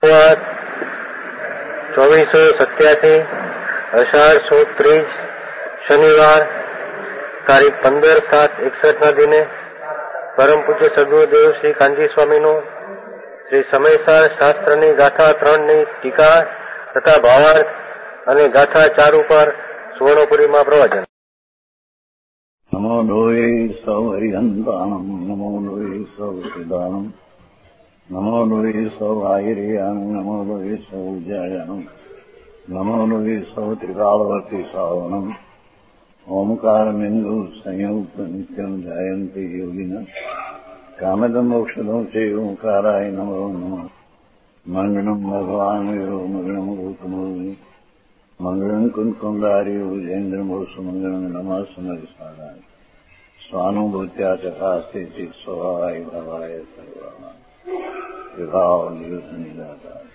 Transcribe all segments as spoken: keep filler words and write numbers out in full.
ચોવીસો સત્યાસી અષાઢ સુદ ત્રીજ શનિવાર તારીખ પંદર સાત એકસઠ ના દિને પરમ પૂજ્ય સદગુરુદેવ શ્રી કાનજી સ્વામીનું શ્રી સમયસાર શાસ્ત્રની ગાથા ત્રણ ની ટીકા તથા ભાવાર્થ અને ગાથા ચાર ઉપર સુવર્ણપુરીમાં પ્રવચન. નમો લોહે સૌ હરિહંતાણમ નમો લોહે સૌ સિદાનમ નમો લોહે સૌ આયર્યાણમ નમો લોહે સૌ જયાણમ નમો લોહે સૌ ત્રિકાળવર્તી શ્રાવણમ ઓમકાર બિંદુ સંયુક્ત નિત્યમ જાયંતિ યોગિના કામદમ મોક્ષદમ છે ઓંકારાય નમો નમઃ. મંગળમ ભગવાન વીરો મંગળમ ગૌતમોની મંગળમ કુંકુંદારી ઉજેન્દ્રમોષ મંગળમ નમઃ સમરિસાદાય સ્વાનુભૂત્યા ચકાસ્તે ચિત સ્વભાવાય ભવાય સર્વમાં વિભાવ નિયુદ્ધની દાતા.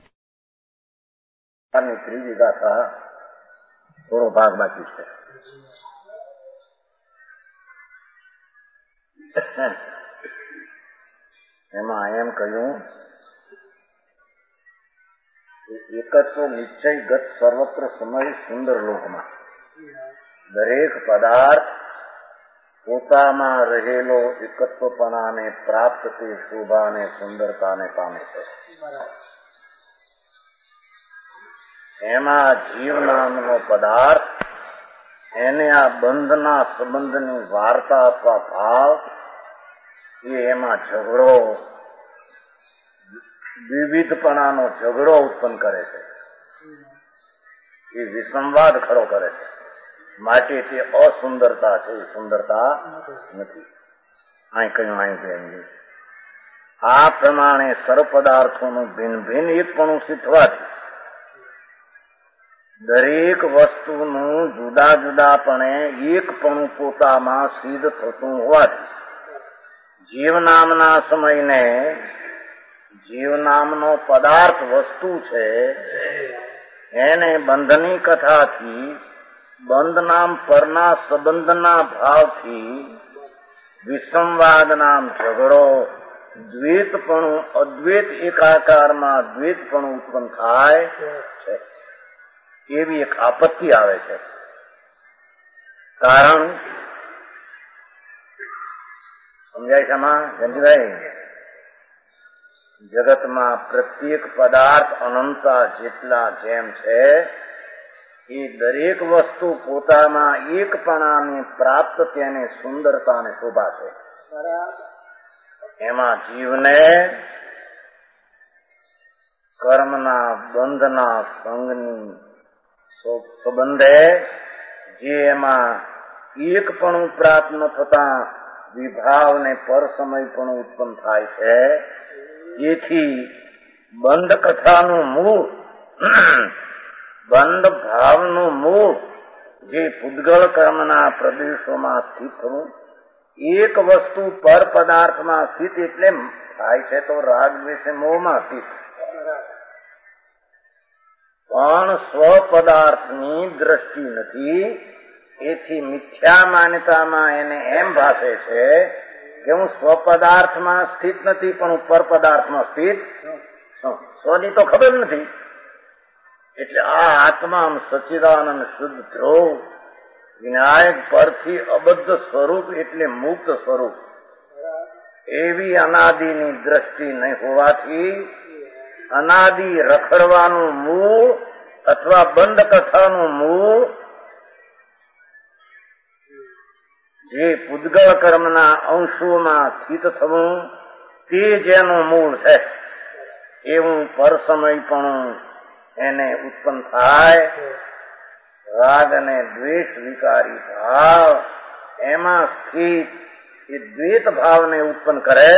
ત્રીજી ગાથા થોડો ભાગ બાકી છે. એમાં એમ કહ્યું એકત્વ નિશ્ચયગત સર્વત્ર સમય સુંદર લોકમાં દરેક પદાર્થ પોતામાં રહેલો એકત્વપણાને પ્રાપ્ત તે શોભાને સુંદરતાને પામે છે. એમાં જીવ નામનો પદાર્થ એને આ બંધના સંબંધની વાર્તા અથવા ભાવ એ એમાં ઝઘડો વિવિધપણાનો ઝઘડો ઉત્પન્ન કરે છે. એ વિસંવાદ ખડો કરે છે. માટે તે અસુંદરતા છે, એ સુંદરતા નથી. અહીં કહ્યું અહીં કહેવું આ પ્રમાણે સર્વ પદાર્થોનું ભિન્ન ભિન્ન એકપણું શીખવાથી દરેક વસ્તુનું જુદા જુદાપણે એકપણું પોતામાં સિદ્ધ થતું હોવાથી જીવ નામના સમયને જીવ નામનો પદાર્થ વસ્તુ છે એને બંધની કથાથી બંધ નામ પરના સંબંધના ભાવથી વિસંવાદ નામ ઝઘડો દ્વૈતપણું અદ્વૈત એકાકારમાં દ્વૈતપણું ઉત્પન્ન થાય છે. એવી એક આપત્તિ આવે છે. કારણ સમજાય છે આમાં જંજીભાઈ? જગતમાં પ્રત્યેક પદાર્થ અનંતા જેટલા જેમ છે એ દરેક વસ્તુ પોતામાં એકપણાને પ્રાપ્ત તેને સુંદરતા અને શોભા છે. એમાં જીવને કર્મના બંધના સંગની સંબંધે જે એમાં એકપણું પ્રાપ્ત ન થતા વિભાવ ને પર સમય પણ ઉત્પન્ન થાય છે. જેથી બંધ કથાનું મૂળ બંધ ભાવનું મૂળ જે પૂદગળ કર્મના પ્રદેશોમાં સ્થિત થવું એક વસ્તુ પર પદાર્થમાં સ્થિત એટલે થાય છે તો રાગ દ્વેષ મોહમાં સ્થિત પણ સ્વપદાર્થની દ્રષ્ટિ નથી. એથી મિથ્યા માન્યતામાં એને એમ ભાષે છે કે હું સ્વપદાર્થમાં સ્થિત નથી પણ હું પર પદાર્થમાં સ્થિત સ્વની તો ખબર નથી. એટલે આ આત્મા સચ્ચિદાનંદ શુદ્ધ ધ્રુવ વિનાયક પરથી અબદ્ધ સ્વરૂપ એટલે મુક્ત સ્વરૂપ એવી અનાદિની દ્રષ્ટિ નહીં હોવાથી અનાદિ રખડવાનું મૂળ અથવા બંધ કથાનું મૂળ જે પૂદગળ કર્મના અંશોમાં સ્થિત થવું તે જેનું મૂળ છે એવું પર સમય પણ એને ઉત્પન્ન થાય. રાગ અને દ્વેષ વિકારી ભાવ એમાં સ્થિત એ દ્વૈત ભાવને ઉત્પન્ન કરે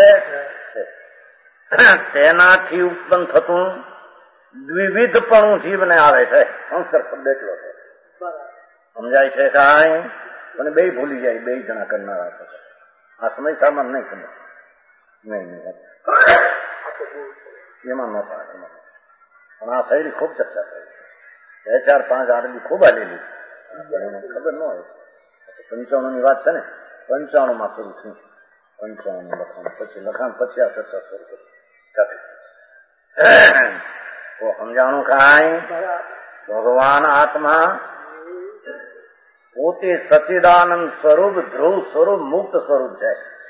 તેનાથી ઉત્પન્ન થતું દ્વિવિધપણું જીવને આવે છે. સંસ્કાર શબ્દ એટલો છે. સમજાય છે કાંઈ? અને બે ભૂલી જાય બે જણા કરનારા છે. આ સમય સામાન નહીં સમજ નહીં નહીં એમાં ન થાય. પણ આ શૈલી ખૂબ ચર્ચા થઈ બે ચાર પાંચ આડલી ખૂબ આલેલી ખબર ન હોય. પંચાણું ની વાત છે ને, પંચાણું માં શરૂ થયું પંચાણું લખાણ પછી લખાણ પછી આ ચર્ચા શરૂ કરી. તો સમજાણું કાંઈ ભગવાન આત્મા પોતે સચ્ચિદાનંદ સ્વરૂપ, ધ્રુવ સ્વરૂપ, મુક્ત સ્વરૂપ છે.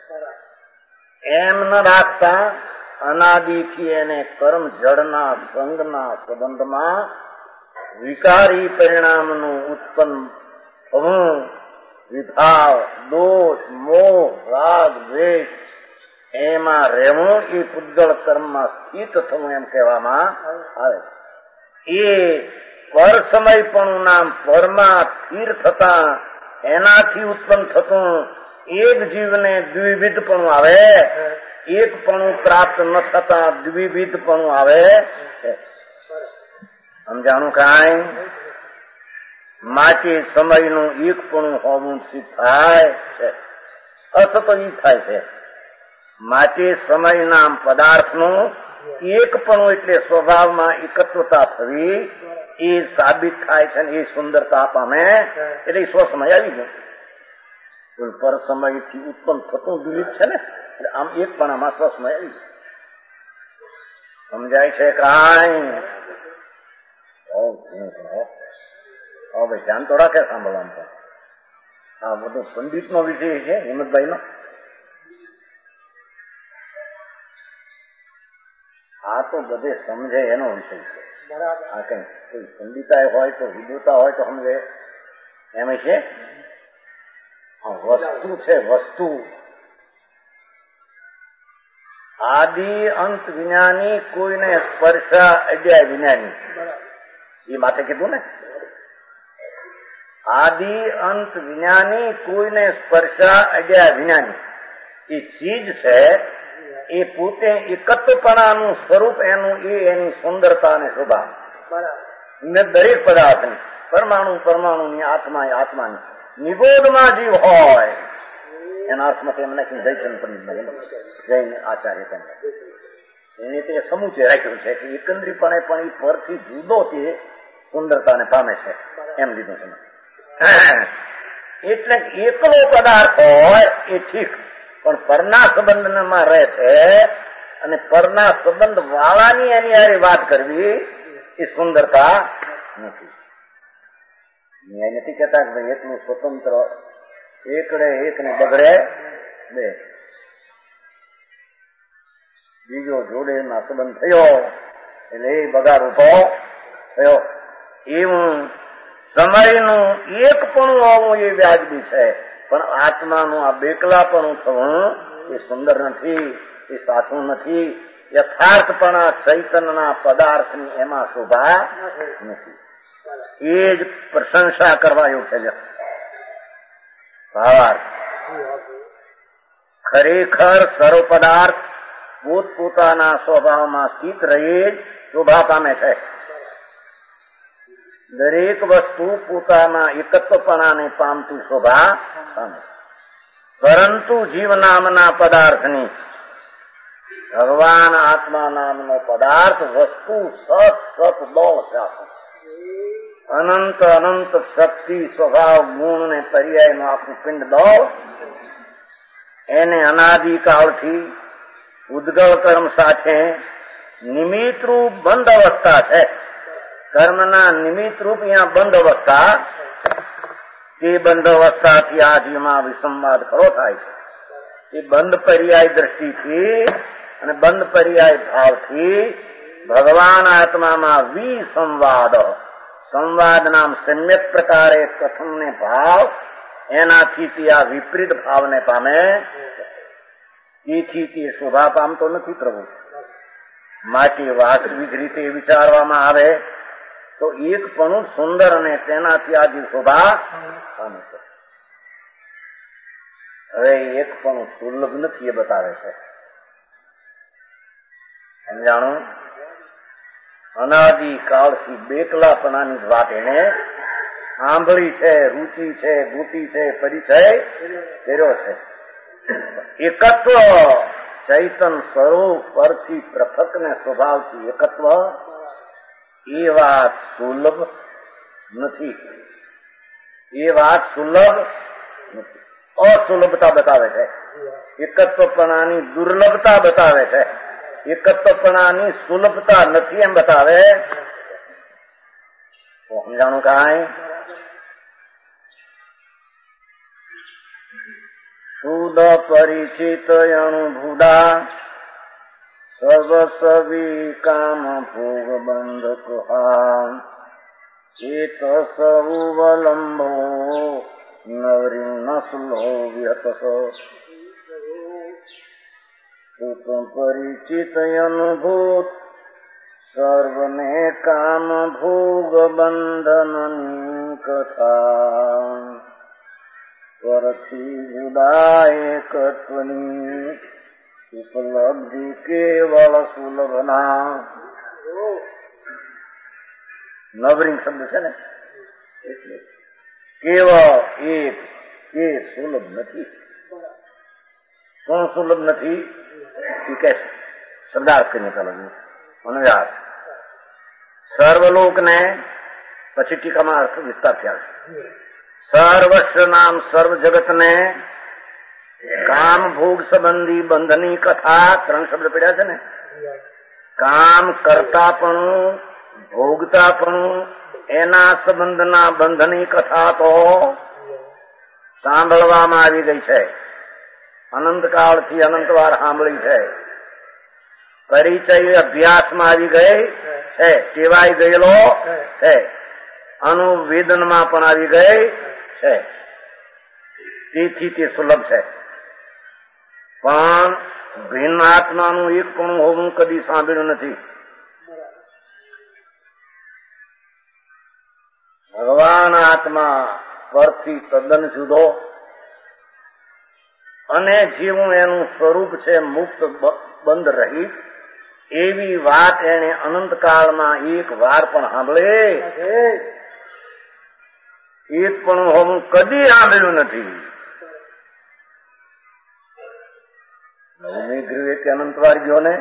એમ ન રાખતા અનાદિથી એને કર્મ જળના સંગના સંબંધમાં વિકારી પરિણામનું ઉત્પન્ન થવું, વિભાવ, દોષ, મોહ, રાગ, દ્વેષ એમાં રહેવું, એ પૂતગળ કર્મમાં સ્થિત થવું એમ કહેવામાં આવે છે. એ પર સમયપણું નામ પરમાં સ્થિર થતા એનાથી ઉત્પન્ન થતું એક જીવને દ્વિવિધપણું આવે, એકપણું પ્રાપ્ત ન થતા દ્વિવિધપણું આવે. સમજાણું કાંઈ? માટે સમયનું એકપણું હોવું સિદ્ધ થાય છે, અર્થ તો ઈ થાય છે. માટે સમય નામ પદાર્થનું એકપણું એટલે સ્વભાવમાં એકત્વતા થવી એ સાબિત થાય છે, એ સુંદરતા પામે એટલે સ્વ સમય આવી ગયો. પર સમયથી ઉત્પન્ન થતું દ્વિવિધ છે ને, એટલે આમ એકપણામાં સ્વ સમય આવી ગયો. સમજાય છે કાંઈ? હવે ધ્યાન તો રાખે સાંભળવાનું. પણ આ બધું પંડિત નો વિષય છે, હિંમતભાઈ નો. આ તો બધે સમજે એનો વિષય છે. આ કઈ કોઈ પંડિતાય હોય તો વિદ્વતા હોય તો સમજે એમ છે. વસ્તુ છે, વસ્તુ આદિ અંત વિજ્ઞાની, કોઈને સ્પર્શા અડ્યા વિજ્ઞાની, એ માટે કીધું ને. આદિ અંત વિજ્ઞાની, કોઈને સ્પર્શા અડ્યા વિજ્ઞાની. એ ચીજ છે એ પોતે એકત્વપણાનું સ્વરૂપ એનું, એ એની સુંદરતા અને શોભા ને દરેક પદાર્થની, પરમાણુ પરમાણુની, આત્મા એ આત્માની નિબોધમાં જીવ હોય એના અર્થમાં તેમને જયચંદ પંડિત જૈન આચાર્ય તેમને એને તે સમૂચે રાખ્યું છે કે એકંદરીપણે પણ એ પરથી જુદો તે સુંદરતાને પામે છે એમ લીધું છે. એટલે એકલો પદાર્થ હોય એ ઠીક, પણ પરના સંબંધમાં રહે છે અને પરના સંબંધ વાળાની એની હારે વાત કરવી એ સુંદરતા નથી. એ નથી કહેતા કે ભાઈ એકનું સ્વતંત્ર, એકડે એક ને બગડે બે, બીજો જોડે ના સંબંધ થયો એટલે એ બગાડ ઉભો થયો. એવું સમયનું એકપણું હોવું એ વ્યાજબી છે, પણ આત્માનું આ બેકલાપણું થવું એ સુંદર નથી, એ સાચું નથી. યથાર્થપણા ચૈતન્યના પદાર્થની એમાં શોભા નથી. એ જ પ્રશંસા કરવા યોગ્ય છે. ભાવાર્થ ખરેખર સર્વ પદાર્થ પોતપોતાના સ્વભાવમાં સ્થિત રહી જ શોભા પામે છે. દરેક વસ્તુ પોતાના એકત્વપણાને પામતી શોભા પામે, પરંતુ જીવ નામના પદાર્થની, ભગવાન આત્મા નામનો પદાર્થ વસ્તુ સત સત દોળ છે. અનંત અનંત શક્તિ, સ્વભાવ, ગુણ ને પર્યાયનું આખું પિંડ દોળ, એને અનાદિકાળથી ઉદ્ગલ કર્મ સાથે નિમિત્તરૂપ બંધ અવસ્થા છે. કર્મના નિમિત્તરૂપ અહીંયા બંધ અવસ્થા, તે બંધ અવસ્થાથી આ જીવમાં વિસંવાદ ખરો થાય છે. એ બંધ પર્યાય દ્રષ્ટિથી અને બંધ પર્યાય ભાવથી ભગવાન આત્મામાં વિસંવાદ, સંવાદ નામ સમ્યક પ્રકારે કથનને ભાવ, એનાથી તે આ વિપરીત ભાવને પામે, તેથી તે શોભા પામતો નથી પ્રભુ. માટે વાસ્તવિક રીતે વિચારવામાં આવે તો એક પણ સુંદર અને તેનાથી આજે શોભા પામે છે. હવે એક પણ સુલભ નથી એ બતાવે છે. સમજાણું? અનાદિ કાળથી બેકલાપણાની જ વાત એને સાંભળી છે, રૂચિ છે, ગૂટી છે, પરિચય કર્યો છે. એકત્વ ચૈતન સ્વરૂપ પરથી પૃથક ને સ્વભાવથી એકત્વ એ વાત સુલભ નથી. એ વાત સુલભ નથી, અસુલભતા બતાવે છે. એકત્વપણાની દુર્લભતા બતાવે છે. એકત્વપણાની સુલભતા નથી એમ બતાવે. સમજાણું કાંઈ? શુદ્ધ પરિચિત અણુભૂડા સર્વસવી કામ ભોગ બંધક ચેત સૌવલંબો નવરીનસલો વ્યત શુદ્ધ પરિચિત અનુભૂત સર્વને કામ ભોગ બંધનની કથા પરથી જુદા એકત્વની ઉપલબ્ધિ કેવળ સુલભના. નવરિંગ શબ્દ છે ને એટલે કેવળ એક એ સુલભ નથી. શું સુલભ નથી એ કે શબ્દાર્થ કરીને ચાલો અનુવાદ. સર્વલોક ને પછી ટીકામાં અર્થ વિસ્તાર થયા છે. સર્વસ્વ નામ સર્વ જગત ને કામ ભોગ સંબંધી બંધની કથા ત્રણ શબ્દ પડ્યા છે ને. કામ કરતાપણું ભોગતાપણું એના સંબંધના બંધની કથા તો સાંભળવામાં આવી ગઈ છે. અનંતકાળથી અનંતવાર સાંભળી છે. પરિચય અભ્યાસમાં આવી ગઈ છે, ટેવાઈ ગયેલો છે. અનુવેદનમાં પણ આવી ગઈ છે. તેથી તે સુલભ છે. પણ ભિન્ન આત્માનું એક પણ હોવું કદી સાંભળ્યું નથી. ભગવાન આત્મા પરથી તદ્દન જુદો અને જેવું એનું સ્વરૂપ છે મુક્ત બંધ રહી એવી વાત એને અનંતકાળમાં એક વાર પણ સાંભળે એક પણ હોવું કદી સાંભળ્યું નથી. નવમી ગૃહે કે અનંતવાર ગયો ને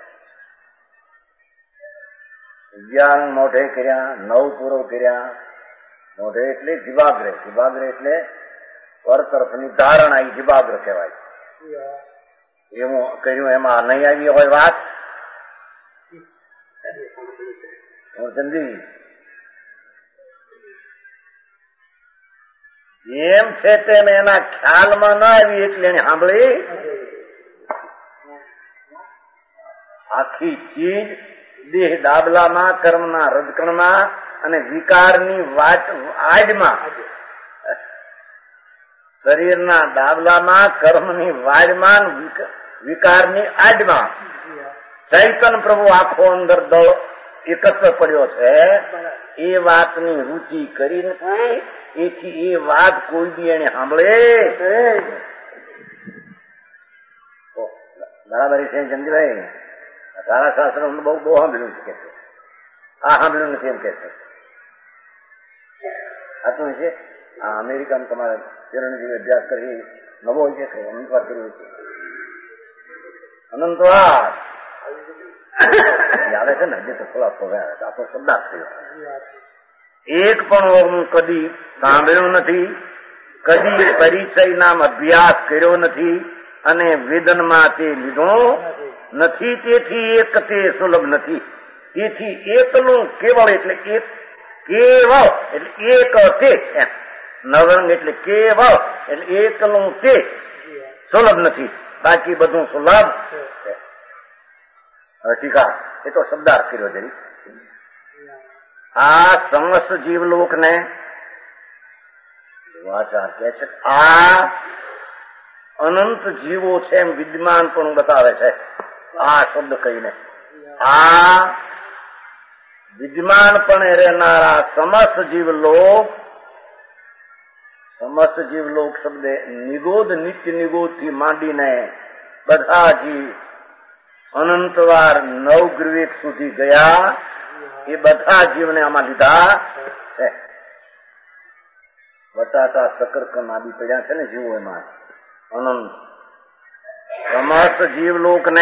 જ્ઞાન મોઢે કર્યા, નવ પૂરો કર્યા. મોઢે એટલે જીવાગ્રહ, જીવાગ્રહ એટલે પર તરફની ધારણા એ જીવાગ્રહ કહેવાય. એવું કર્યું એમાં નહીં આવી હોય વાત સમજી. જેમ છે તેમ એના ખ્યાલમાં ના આવી એટલે એને સાંભળી. આખી ચીજ દેહ દાબલામાં, કર્મના રજકણમાં અને વિકારની વાટ આડમાં, શરીરના દાબલામાં, કર્મની વાડમાં, વિકારની આડમાં ચૈતન પ્રભુ આખો અંદર દળ એકત્ર પડ્યો છે. એ વાતની રુચિ કરી નથી. એથી એ વાત કોઈ બી એને સાંભળે બરાબર છે. ચંદીભાઈ તારા શાસ્ત્ર બહુ બહુ સાંભળ્યું છે કે આ સાંભળ્યું નથી એમ કે છે. સાચું છે. આ અમેરિકામાં તમારે ચરણજીવી અભ્યાસ કરી નવો હોય છે. અનંતવાર કર્યું છે. અનંતવાર આવે છે ને જે તો ખુલાસો આપણો શબ્દાર્થ થયો. એક પણ હું કદી સાંભળ્યું નથી, કદી પરિચય નામ અભ્યાસ કર્યો નથી અને વેદનમાં તે લીધો નથી. તેથી એક તે સુલભ નથી. તેથી એકલું કેવળ એટલે એક કેવળ એટલે એક તે નવરંગ એટલે કેવળ એટલે એકલું તે સુલભ નથી. બાકી બધું સુલભ છે. ટીકા એ તો શબ્દાર્થ કર્યો જરી. આ સમસ્ત જીવલોક ને વાચાર કે છે આ અનંત જીવો છે એમ વિદ્યમાન પણ બતાવે છે. આ શબ્દ કહીને આ વિદ્યમાન પણ રહેનારા સમસ્ત જીવલોક, સમસ્ત જીવલોક શબ્દ નિગોદ નિત્ય નિગોદ થી માંડીને બધા જીવ અનંતવાર નવગ્રવેક સુધી ગયા એ બધા જીવને આમાં લીધા છે. બટાટા શકરકંદ આદિ પડ્યા છે ને જીવો એમાં અનંત. સમસ્ત જીવલોક ને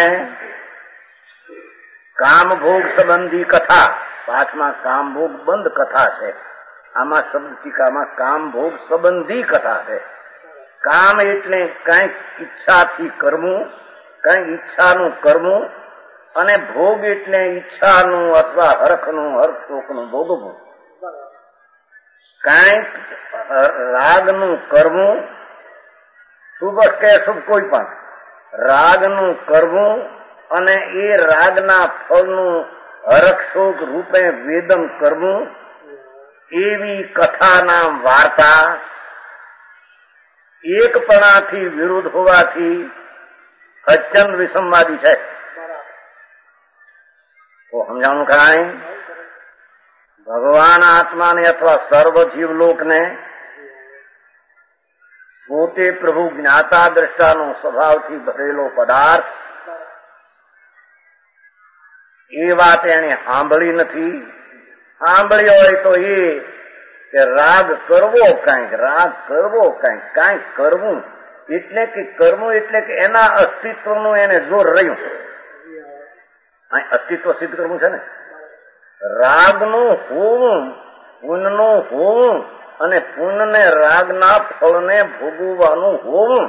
કામભોગ સંબંધી કથા, પાછમાં કામભોગ બંધ કથા છે. આમાં શબ્દ ટીકામાં કામભોગ સંબંધી કથા છે. કામ એટલે કઈક ઈચ્છાથી કરવું, કઈક ઈચ્છાનું કરવું અને ભોગ એટલે ઈચ્છાનું અથવા હરખનું હર્ષશોકનું ભોગવવું. કાંઈક રાગનું કરવું, શુભ કે શુભ કોઈ પણ રાગનું કરવું અને એ રાગના ફળનું હરખશોક રૂપે વેદન કરવું, એવી કથાના વાર્તા એકપણાથી વિરુદ્ધ હોવાથી અત્યંત વિસંવાદી છે. તો સમજાણું કાંઈ ભગવાન આત્માને અથવા સર્વ જીવલોકને પોતે પ્રભુ જ્ઞાતા દ્રષ્ટાનો સ્વભાવથી ભરેલો પદાર્થ, એ વાત એને સાંભળી નથી. સાંભળી હોય તો એ કે રાગ કરવો કાંઈક, રાગ કરવો કાંઈક, કાંઈક કરવું એટલે કે કરવું એટલે કે એના અસ્તિત્વનું એને જોર રહ્યું. અસ્તિત્વ સિદ્ધ કરવું છે ને. રાગનું હોવું, પુણ્યનું હોવું અને પુણ્યને રાગના ફળને ભોગવવાનું હોવું,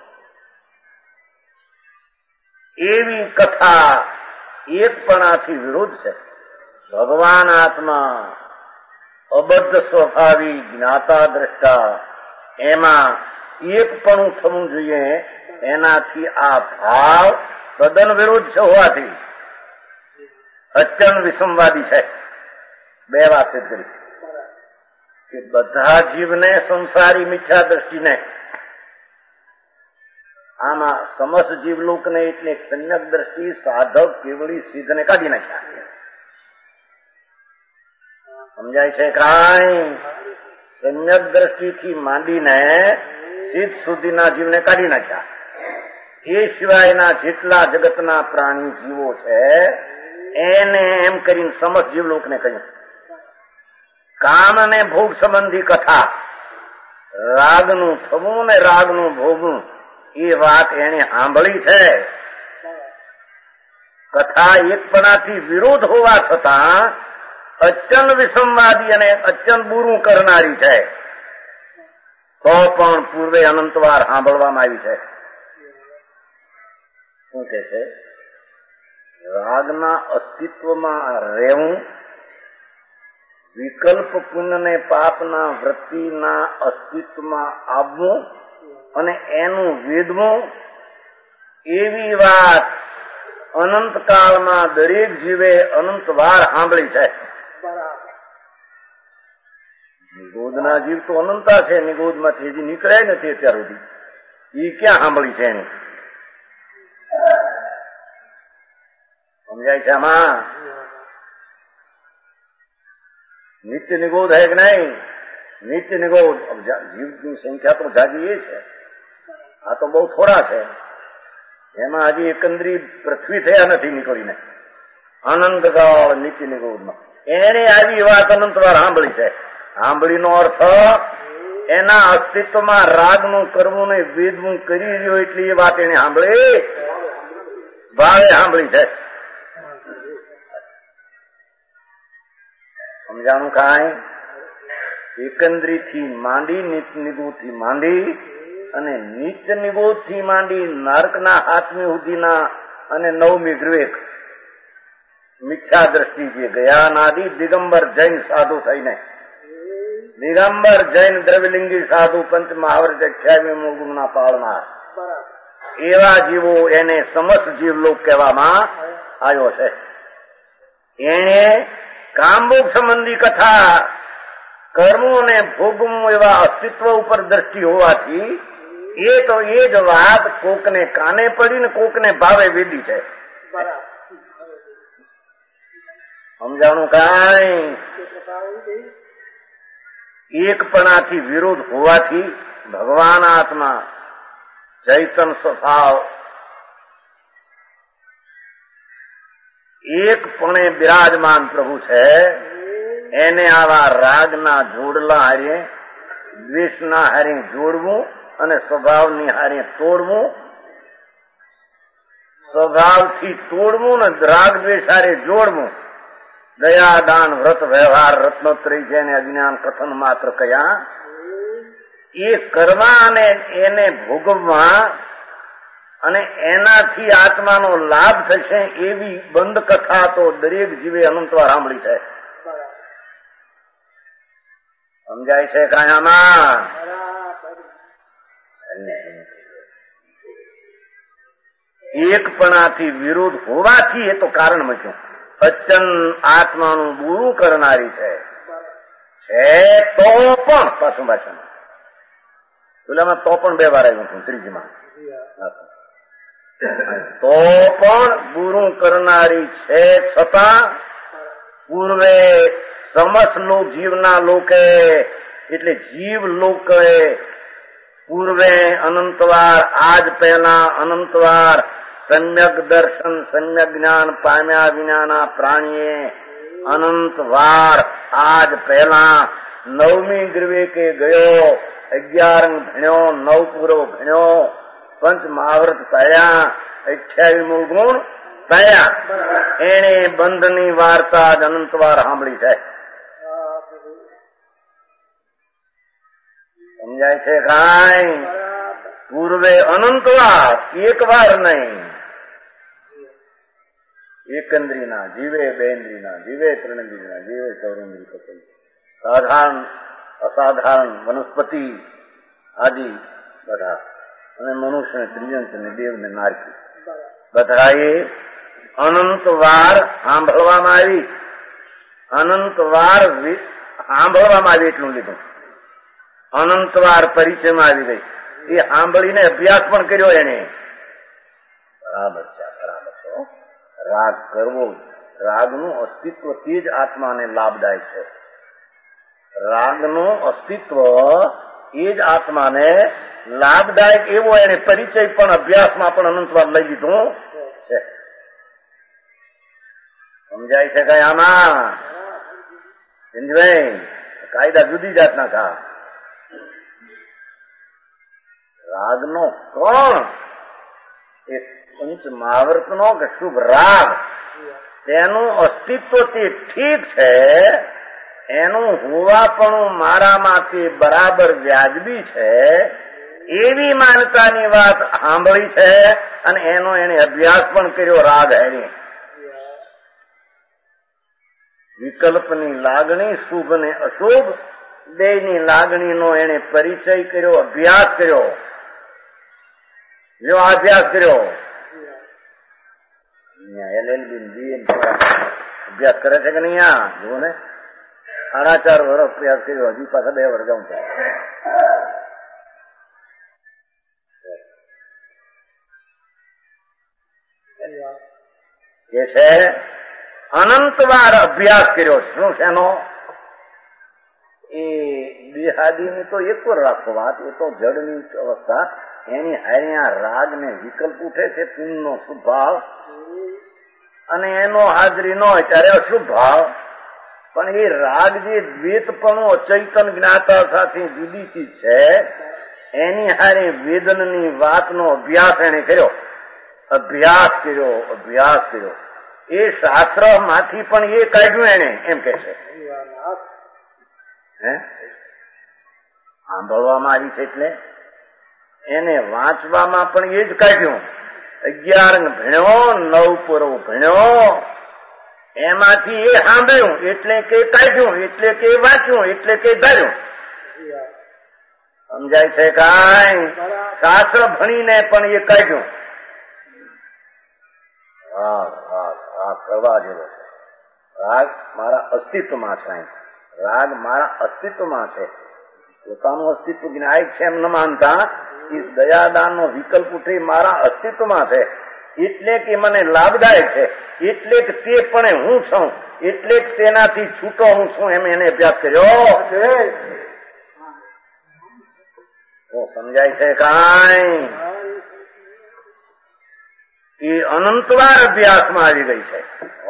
એવી કથા એકપણાથી વિરુદ્ધ છે. ભગવાન આત્મા અબદ્ધ સ્વભાવી જ્ઞાતા દ્રષ્ટા, એમાં એકપણું થવું જોઈએ. એનાથી આ ભાવ તદ્દન વિરુદ્ધ છે હોવાથી અત્યંત વિસંવાદી છે. બે વાત સિદ્ધ કરી કે બધા જીવને સંસારી મિથ્યા દ્રષ્ટિને, આમાં સમસ્ત જીવલોકને એટલે સમ્યક દ્રષ્ટિ સાધક કેવળી સિદ્ધને કાઢી નાખ્યા. સમજાય છે કાંઈ? સમ્યક દ્રષ્ટિથી માંડીને સિદ્ધ સુધીના જીવને કાઢી નાખ્યા. એ સિવાયના જેટલા જગતના પ્રાણી જીવો છે એને એમ કરીને સમસ્ત જીવલોકને કહ્યું કામ અને ભોગ સંબંધી કથા, રાગનું થવું ને રાગનું ભોગવું, એ વાત એને સાંભળી છે. કથા એકપણાથી વિરોધ હોવા છતાં અત્યંત વિસંવાદી અને અત્યંત બુરું કરનારી છે. તો પણ પૂર્વે અનંતવાર સાંભળવામાં આવી છે. શું કે છે? રાગના અસ્તિત્વમાં રહેવું, વિકલ્પ પુણ્ય ને પાપના વૃત્તિના અસ્તિત્વમાં આવવું અને એનું વેદવું, એવી વાત અનંતકાળમાં દરેક જીવે અનંતવાર સાંભળી છે. નિગોદના જીવ તો અનંતા છે, નિગોદમાંથી હજી નીકળ્યા નથી અત્યાર સુધી. એ ક્યાં સાંભળી છે એની? સમજાય છે આમાં? નિત્ય નિગોદ હે કે નહીં? નિત્ય નિગોદ જીવની સંખ્યા તો જાજી એ છે, આ તો બહુ થોડા છે. એમાં હજી એકંદરી પૃથ્વી થયા નથી નીકળીને. અનંતકાળ નિત્ય નિગોદમાં એને આવી વાત અનંતવાર સાંભળી છે. સાંભળીનો અર્થ એના અસ્તિત્વમાં રાગનું કરવું ને વેદવું કરી રહ્યો એટલી એ વાત એને સાંભળી, ભાવે સાંભળી છે. સમજાણું કાંઈ? એકંદરીથી માંડી, નિત્ય નિગોદથી માંડી અને નિત્ય નિગોદથી માંડી નરકના હાથમી સુધીના અને નવમી વિવેક મિથ્યા દ્રષ્ટિ જે ગયા નાદી દિગંબર જૈન સાધુ થઈને, દિગંબર જૈન દ્રવ્યલિંગી સાધુ પંચ મહાવર્ત અઠ્યાવીમો ગુણના પાળનાર એવા જીવો એને સમસ્ત જીવલોક કહેવામાં આવ્યો છે. એને કામભોગ સંબંધી કથા, કર્મો અને ભોગવું એવા અસ્તિત્વ ઉપર દ્રષ્ટિ હોવાથી એ તો એ જ વાત કોકને કાને પડી ને કોકને ભાવે વેદી છે. સમજાણું કાંઈ? એકપણાથી વિરોધ હોવાથી ભગવાન આત્મા ચૈતન સ્વભાવ એકપણે બિરાજમાન પ્રભુ છે. એને આવા રાગના જોડલા હારે, દ્વેષના હારે જોડવું અને સ્વભાવની હારે તોડવું, સ્વભાવથી તોડવું ને રાગ દ્વેષ હારે જોડવું, દયા દાન વ્રત વ્યવહાર રત્નોત્તરી જેને અજ્ઞાન કથન માત્ર કયા, એ કરવા અને એને ભોગવવા અને એનાથી આત્માનો લાભ થશે એવી બંધ કથા તો દરેક જીવે અનંતવાર સાંભળી છે. સમજાય છે કાયામાં? એકપણાથી વિરોધ હોવાથી એ તો કારણ મૂક્યું. અચન આત્માનું બુરું કરનારી છે તો પણ પાછું પાછું પેલામાં તો પણ બે વાર આવ્યું છું ત્રીજીમાં. તો પણ બુરું કરનારી છે છતાં પૂર્વે સમસ્ત લોક જીવના લોકે એટલે જીવ લોકે પૂર્વે અનંતવાર આજ પહેલા અનંતવાર સમ્યક દર્શન સમ્યક જ્ઞાન પામ્યા વિનાના પ્રાણીએ અનંતવાર આજ પહેલા નવમી ગ્રીવેકે ગયો, અગિયાર ભણ્યો, નવ પૂરો ભણ્યો, પંચ મહાવ્રત થયા, અઠ્યાવીમો ગુણ થયા. એને બંધની વાર્તા જ અનંતવાર સાંભળી છે. સમજાય છે કાંઈ? પૂર્વે અનંતવાર એક વાર નહીં, એકંદ્રીના જીવે, બેન્દ્રીના જીવે, ત્રણેન્દ્રીના જીવે, ચૌરેન્દ્રી પટેલ, સાધારણ અસાધારણ વનસ્પતિ આદિ બધા, અને મનુષ્ય ત્રિજંત ને દેવ ને નારકી બધા એ અનંતવાર સાંભળવામાં આવી. અનંતવાર સાંભળવામાં આવી એટલું લીધું. અનંતવાર પરિચયમાં આવી ગઈ. એ સાંભળીને અભ્યાસ પણ કર્યો એને. બરાબર છે, બરાબર છે. રાગ કરવો, રાગનું અસ્તિત્વથી જ આત્માને લાભદાયક છે. રાગનું અસ્તિત્વ એ જ આત્માને લાભદાયક એવો એને પરિચય પણ અભ્યાસમાં પણ અનંતવાર લઈ લીધું છે. સમજાય છે કઈ આમાં? સમજાય? કાયદા જુદી જાતના થા. રાગનો કોણ એ પંચ મહાવ્રતનો કે શુભ રાગ તેનું અસ્તિત્વ તે ઠીક છે, એનું હોવાપણું મારામાંથી બરાબર વ્યાજબી છે એવી માનતાની વાત સાંભળી છે અને એનો એને અભ્યાસ પણ કર્યો. રાગ એની વિકલ્પની લાગણી, શુભ ને અશુભ બેયની લાગણીનો એને પરિચય કર્યો, અભ્યાસ કર્યો. જો અભ્યાસ કર્યો એલ એલ બી અભ્યાસ કરે છે કે નહીં? આ જુઓ ને, સાડા ચાર વર્ષ અભ્યાસ કર્યો, હજી પાછા બે વર્ષ જાઉં છે. કે છે અનંતવાર અભ્યાસ કર્યો. શું છે એનો? એ દેહાદીની તો એક વાર રાખો વાત, એ તો જડની અવસ્થા. એની હાર્યા રાગ ને વિકલ્પ ઉઠે છે, પુણ્યનો શુભ ભાવ, અને એનો હાજરી ન હોય ત્યારે અશુભ ભાવ. પણ એ રાગ જે દ્વૈતપણું અચૈતન જ્ઞાતા સાથે જુદી ચીજ છે, એની હારે વેદનની વાતનો અભ્યાસ એને કર્યો. અભ્યાસ કર્યો, અભ્યાસ કર્યો. એ શાસ્ત્ર માંથી પણ એ કાઢ્યું એને, એમ કે છે. હે સાંભળવામાં આવી છે એટલે એને વાંચવામાં પણ એ જ કાઢ્યું. અગિયાર ભણ્યો, નવ પૂરો ભણ્યો, એમાંથી એ સાંભળ્યું એટલે કે કાઢ્યું, એટલે કે વાંચ્યું, એટલે કે ધાર્યું. સમજાય છે કાંઈ? શાસ્ત્ર ભણીને પણ એ કાઢ્યું. રાગ રાગ રાગ કરવા જેવો છે. રાગ મારા અસ્તિત્વમાં છે. રાગ મારા અસ્તિત્વમાં છે. પોતાનું અસ્તિત્વ જ્ઞાયક છે એમ ન માનતા, એ દયાદાનનો વિકલ્પ ઉઠી મારા અસ્તિત્વમાં છે, એટલે કે મને લાભદાયક છે, એટલે કે તે પણ હું છું, એટલે કે તેનાથી છૂટો હું છું, એમ એને અભ્યાસ કર્યો. સમજાય છે કાંઈ? એ અનંતવાર અભ્યાસમાં આવી ગઈ છે.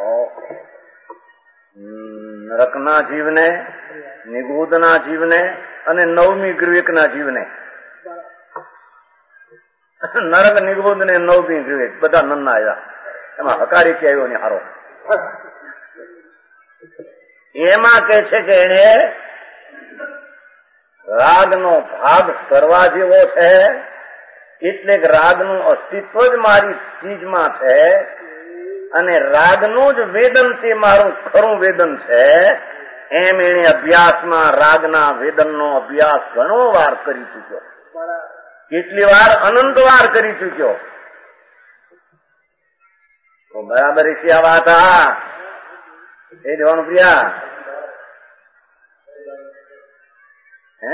નરકના જીવને, નિગોદના જીવને અને નવમી ગ્રીવેકના જીવને, નરક નિગોદ ને નવમી ગ્રીવેક બધા નન્ના આવ્યા. એમાં હકારી કે આવ્યો ને હારો. એમાં કે છે કે એને રાગનો ભાગ કરવા જેવો છે એટલે રાગનું અસ્તિત્વ જ મારી ચીજમાં છે અને રાગનું જ વેદન તે મારું ખરું વેદન છે. એમ એને અભ્યાસમાં રાગના વેદનનો અભ્યાસ ઘણો વાર કરી ચૂક્યો. કેટલી વાર? અનંત વાર કરી ચૂક્યો. તો બરાબર છે આ વાત. હા એ દેવાનું પ્રિયા હે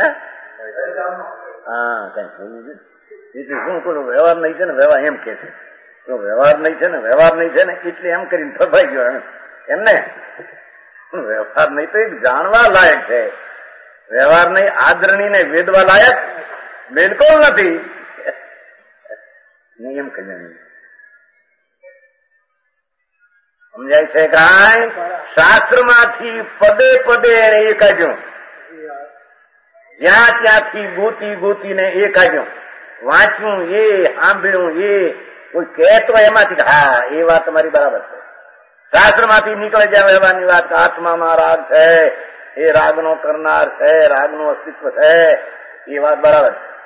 હા કઈ શું કરું વ્યવહાર નહીં છે ને વ્યવહાર એમ કે છે વ્યવહાર નહીં છે ને વ્યવહાર નહીં છે ને એટલે એમ કરીને ફસાઈ ગયો એમ ને. વ્યવહાર નહીં તો એક જાણવા લાયક છે. વ્યવહાર નહીં આદરણી ને વેદવા લાયક બિલકુલ નથી. નિયમ કલ્યાણ સમજાય છે કાંઈ? શાસ્ત્રમાંથી પદે પદે એને એ કાઢ્યું. જ્યાં ત્યાંથી ગોતી ગોતીને એ કાઢ્યું. વાંચ્યું એ, સાંભળ્યું એ, કોઈ કહેતો એમાંથી હા એ વાત તમારી બરાબર છે. શાસ્ત્રમાંથી નીકળે જ્યાં વ્યવહારની વાત આત્મામાં રાગ છે, એ રાગનો કરનાર છે, રાગનું અસ્તિત્વ છે, એ વાત બરાબર છે.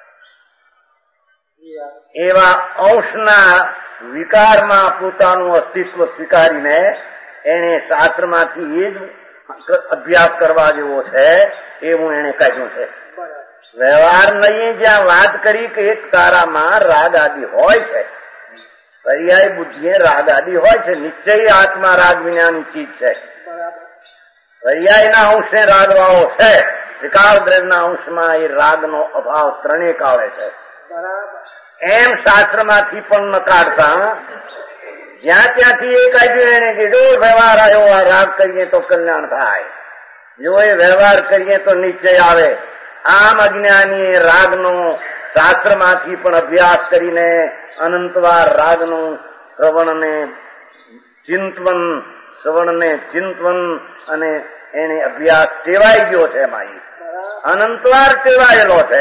એવા અંશના વિકારમાં પોતાનું અસ્તિત્વ સ્વીકારીને એને શાસ્ત્રમાંથી એ જ અભ્યાસ કરવા જેવો છે એવું એને કહ્યું છે. વ્યવહાર નહીં જ્યાં વાત કરી કે એક તારામાં રાગ આદિ હોય છે, પર્યાય બુદ્ધિએ રાગ આદિ હોય છે, નિશ્ચય આત્મા રાગ વિનાની ચીજ છે. પર્યાયના અંશે રાગવાળો છે, વિકાર દ્રવ્યના અંશમાં એ રાગનો અભાવ ત્રણેય કાળે છે. એમ શાસ્ત્રમાંથી પણ ન કાઢતા જ્યાં ત્યાંથી એ કાઢ્યું એને કે જો વ્યવહાર આવ્યો આ રાગ કરીએ તો કલ્યાણ થાય, જો એ વ્યવહાર કરીએ તો નિશ્ચય આવે. આમ અજ્ઞાની રાગનો શાસ્ત્રમાંથી પણ અભ્યાસ કરીને અનંતવાર રાગનું શ્રવણને ચિંતવન શ્રવણને ચિંતવન અને એને અભ્યાસ ટેવાઈ ગયો છે. એમાં અનંતવાર ટેવાયેલો છે.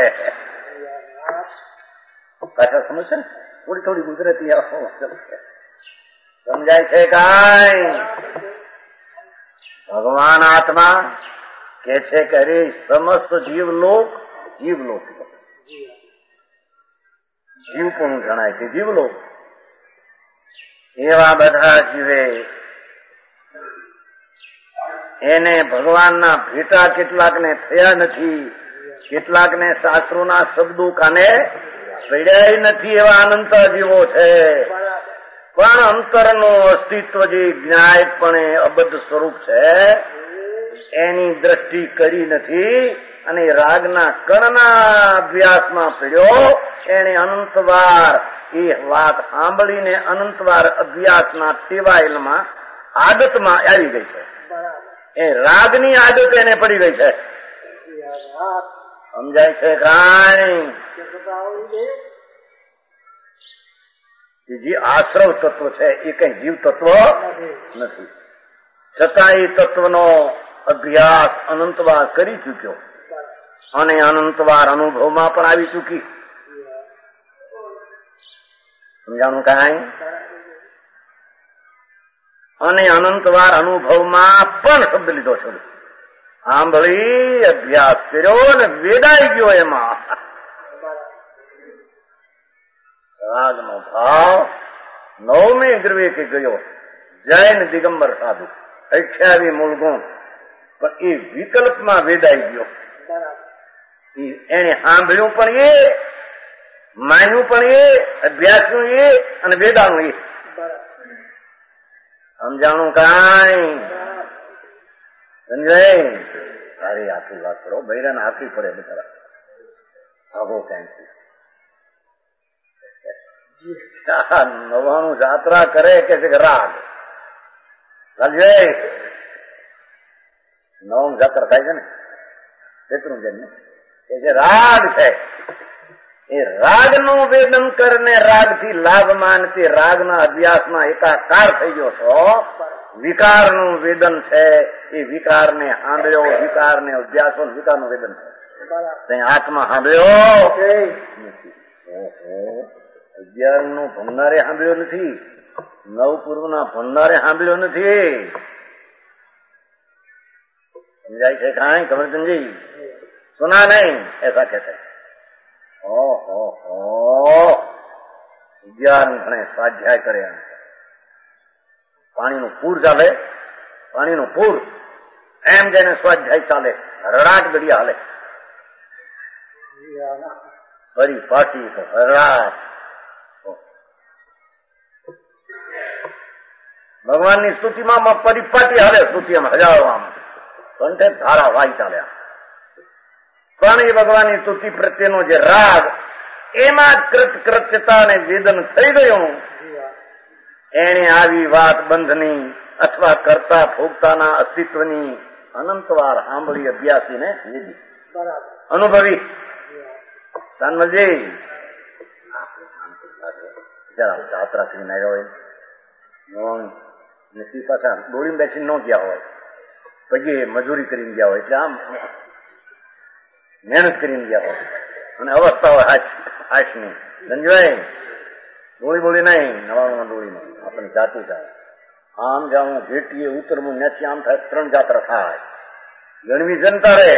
પાછા સમજશે ને થોડી થોડી ગુજરાતી સમજાય છે કાંઈ? ભગવાન આત્મા કે છે કે અરે સમસ્ત જીવલોક જીવલોક જીવ પણ ગણાય છે જીવલોક. એવા બધા જીવે એને ભગવાનના ભેટા કેટલાકને થયા નથી, કેટલાકને શાસ્ત્રોના શબ્દો કાને પડ્યા નથી. એવા અનંત જીવો છે, પણ અંતરનું અસ્તિત્વ જે જ્ઞાયકપણે અબદ્ધ સ્વરૂપ છે એની દ્રષ્ટિ કરી નથી અને રાગના કણના અભ્યાસમાં પડ્યો. એને અનંતવાર એ વાત સાંભળીને અનંતવાર અભ્યાસના ટેવાયેલમાં આદતમાં આવી ગઈ છે. એ રાગની આદત એને પડી ગઈ છે. સમજાય છે કાંઈ? જે આશ્રવ તત્વ છે એ કઈ જીવ તત્વ નથી, છતાં એ તત્વનો અભ્યાસ અનંતવાર કરી ચૂક્યો અને અનંતવાર અનુભવમાં પણ આવી ચૂકી. સમજાણું કાંઈ? અને અનંતવાર અનુભવમાં પણ શબ્દ લીધો છે. સાંભળી અભ્યાસ કર્યો ને વેદાઈ ગયો એમાં. રાગનો ભાવ નવમી ગ્રવે કે ગયો. જૈન દિગંબર સાધુ અઠ્યાવી મૂળ ગુણ, પણ એ વિકલ્પમાં વેદાઈ ગયો. એને સાંભળ્યું પણ એ, માન્યું પણ એ, અભ્યાસનું એ અને વેદાનું એ. સમજાણું કાંઈ? સમજાય? સારી આખી વાત કરો. બૈરાને આખી પડે બધા આવો કઈ નવાનું જાત્રા કરે કે છે રાગ રાજે નવમ જાત્રા થાય છે ને કેટલું છે કે જે રાગ છે એ રાગનું વેદન કરીને રાગથી લાભ માનતી રાગના અભ્યાસમાં એકાકાર થઈ ગયો છો. વિકારનું વેદન છે એ વિકારને સાંભળ્યો, વિકારને અભ્યાસો વિકારનું વેદન છે. આત્મા સાંભળ્યો અગિયાર નું ભણનારે સાંભળ્યો નથી, નવ પૂર્વ ના ભણનારે સાંભળ્યો નથી. સમજાય છે કાંઈ? કમરચંદજી સુના નહીં એસા કહેતે ઓહો અગિયાર ગણે સ્વાધ્યાય કરે, પાણીનું પૂર ચાલે, પાણીનું પૂર એમ જેને સ્વાધ્યાય ચાલે, રડાટ ઘડિયા હાલે, ફરી પાછી તો રડાટ. ભગવાનની સ્તુતિમાં પરિપાટી હાલે, સ્તુતિમાં હજારોમાં કંઠે ધારા વાઈ ચાલ્યા. પણ એ ભગવાનની સ્તુતિ પ્રત્યેનો જે રાગ, એમાં જ કૃતકૃત્યતા અને વેદન થઈ ગયું. એને આવી વાત બંધની અથવા કરતા ભોગતાના અસ્તિત્વની અનંતવાર સાંભળી અભ્યાસીને લીધી, અનુભવી. તાનમલજી જરા જાત્રા કરીને આવ્યા હોય, નસી પાછા દોડીને બેસીને ન ગયા હોય, પછી મજૂરી કરીને ગયા હોય, એટલે આમ મહેનત કરીને ગયા હોય, અને અવસ્થા હોય હાથ હાથની સંજવાય, દોડી બોલી નહીં, નવાણું દોડી નહીં, આપણે જાતી થાય. આમ જાઉં ભેટીએ ઉતરવું નેચી આમ થાય, ત્રણ જાત્રા થાય, ગણવી જનતા રે.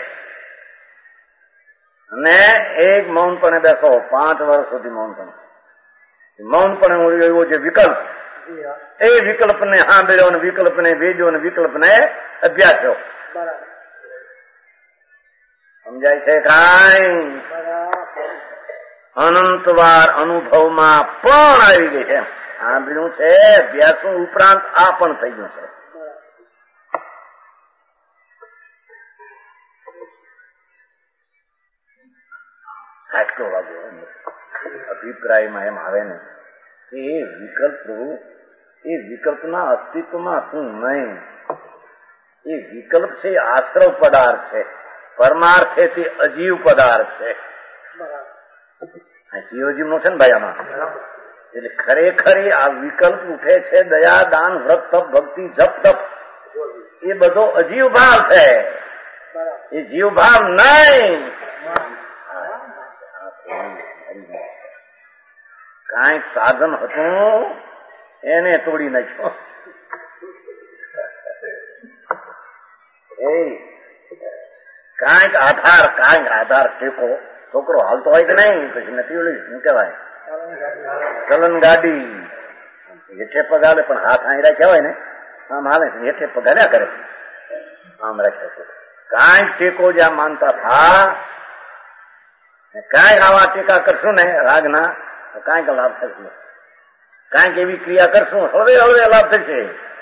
અને એક મૌનપણે બેસો, પાંચ વર્ષ સુધી મૌનપણે મૌનપણે એવો જે વિકલ્પ, એ વિકલ્પને સાંભળ્યો અને વિકલ્પને વેજો અને વિકલ્પને અભ્યાસ્યો. સમજાય છે કાંઈ? અનંતવાર અનુભવમાં પણ આવી ગઈ છે, સાંભળ્યું છે, અભ્યાસો ઉપરાંત આ પણ થઈ ગયું છે. આટલો વાગ્યો અભિપ્રાયમાં એમ આવે ને કે એ વિકલ્પ એ વિકલ્પના અસ્તિત્વમાં શું નહીં, એ વિકલ્પ છે આશ્રવ પદાર્થ છે, પરમાર્થ તે અજીવ પદાર્થ છે. જીવજીવ નો છે ને ભાઈ આમાં. એટલે ખરેખર આ વિકલ્પ ઉઠે છે, દયા દાન વ્રત તપ ભક્તિ જપ તપ, એ બધો અજીવ ભાવ છે, એ જીવ ભાવ નહીં. કાંઈક સાધન હતું એને તોડી નાખ્યો. એ કાંઈક આધાર, કાંઈક આધાર ટેકો, છોકરો હાલતો હોય કે નહીં, પછી નથી ઓલી શું કહેવાય ચલન ગાડી, હેઠે પગાડે પણ હાથ અહીં રાખ્યા હોય ને આમ હાલે, હેઠે પગાડ્યા કરે, આમ રાખ્યા. કાંઈક ટેકો જ્યાં માનતા થા, કાંઈક આવા ટેકા કરશું ને રાગના, કાંઈક લાભ થશે, કાંઈક એવી ક્રિયા કરશું હળવે હળવે લાભ થશે.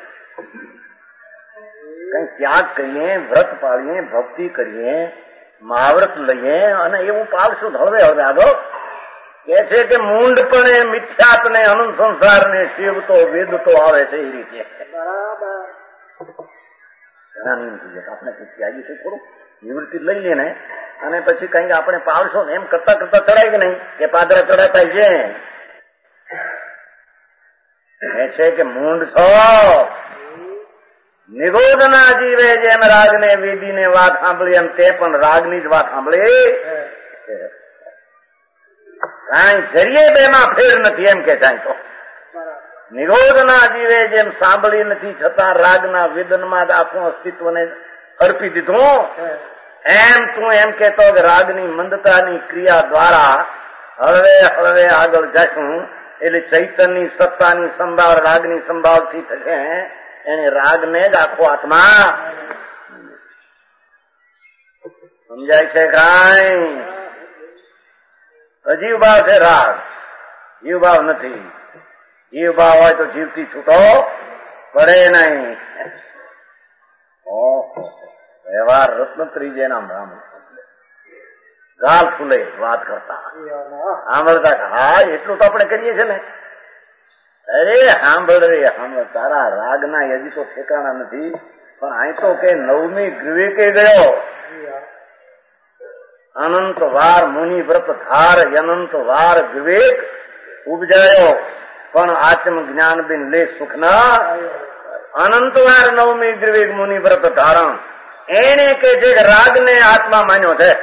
કઈ ત્યાગ કરીએ, વ્રત પાળીએ, ભક્તિ કરીએ, મહાવ્રત લઈએ અને એવું પાળશું હળવે હળવે આગળ. કે છે કે મૂંડપણે મિથ્યાત ને અનંત સંસાર ને શિવ તો વેદ તો આવે છે એ રીતે. આપણે ત્યાગી છે થોડું નિવૃત્તિ લઈ લઈએ ને, અને પછી કઈક આપણે પાળશો ને એમ કરતા કરતા ચડાય કે નહીં, કે પાદરા ચડાતા છે. એ છે કે મૂંડ છો, નિરોધના જીવે જેમ રાગને વેદીને વાત સાંભળી એમ તે પણ રાગની જ વાત સાંભળી. કાંઈ જરીએ બેમાં ફેર નથી એમ કે જાય તો. નિરોધના જીવે જેમ સાંભળી નથી છતાં રાગના વેદનમાં જ આખું અસ્તિત્વને અર્પી દીધું, એમ તું એમ કેતો કે રાગની મંદતાની ક્રિયા દ્વારા હળવે હળવે આગળ જશું, એટલે ચૈતનની સત્તાની સંભાળ રાગની સંભાળથી થશે. એને રાગને જ આખો આત્મા સમજાય છે કાંઈ? અજીવ ભાવ છે રાગ, જીવ ભાવ નથી. જીવ ભાવ હોય તો જીવથી છૂટો પડે નહીં. વ્યવહાર રત્નત્રીજે નામ રામ ગાલ ફૂલે વાત કરતા સાંભળતા, હા એટલું તો આપણે કરીએ છીએ ને. અરે સાંભળ રે સાંભળ, તારા રાગના હજી તો ઠેકાણા નથી, પણ અહીં તો કે નવમી વિવેકે ગયો. અનંત વાર મુનિ વ્રત ધાર અનંત વાર વિવેક ઉપજાયો, પણ આત્મ જ્ઞાન બિન લે સુખના. અનંત વાર નવમી વિવેક મુનિ વ્રત ધારણ, એને કે જે રાગને આત્મા માન્યો છે,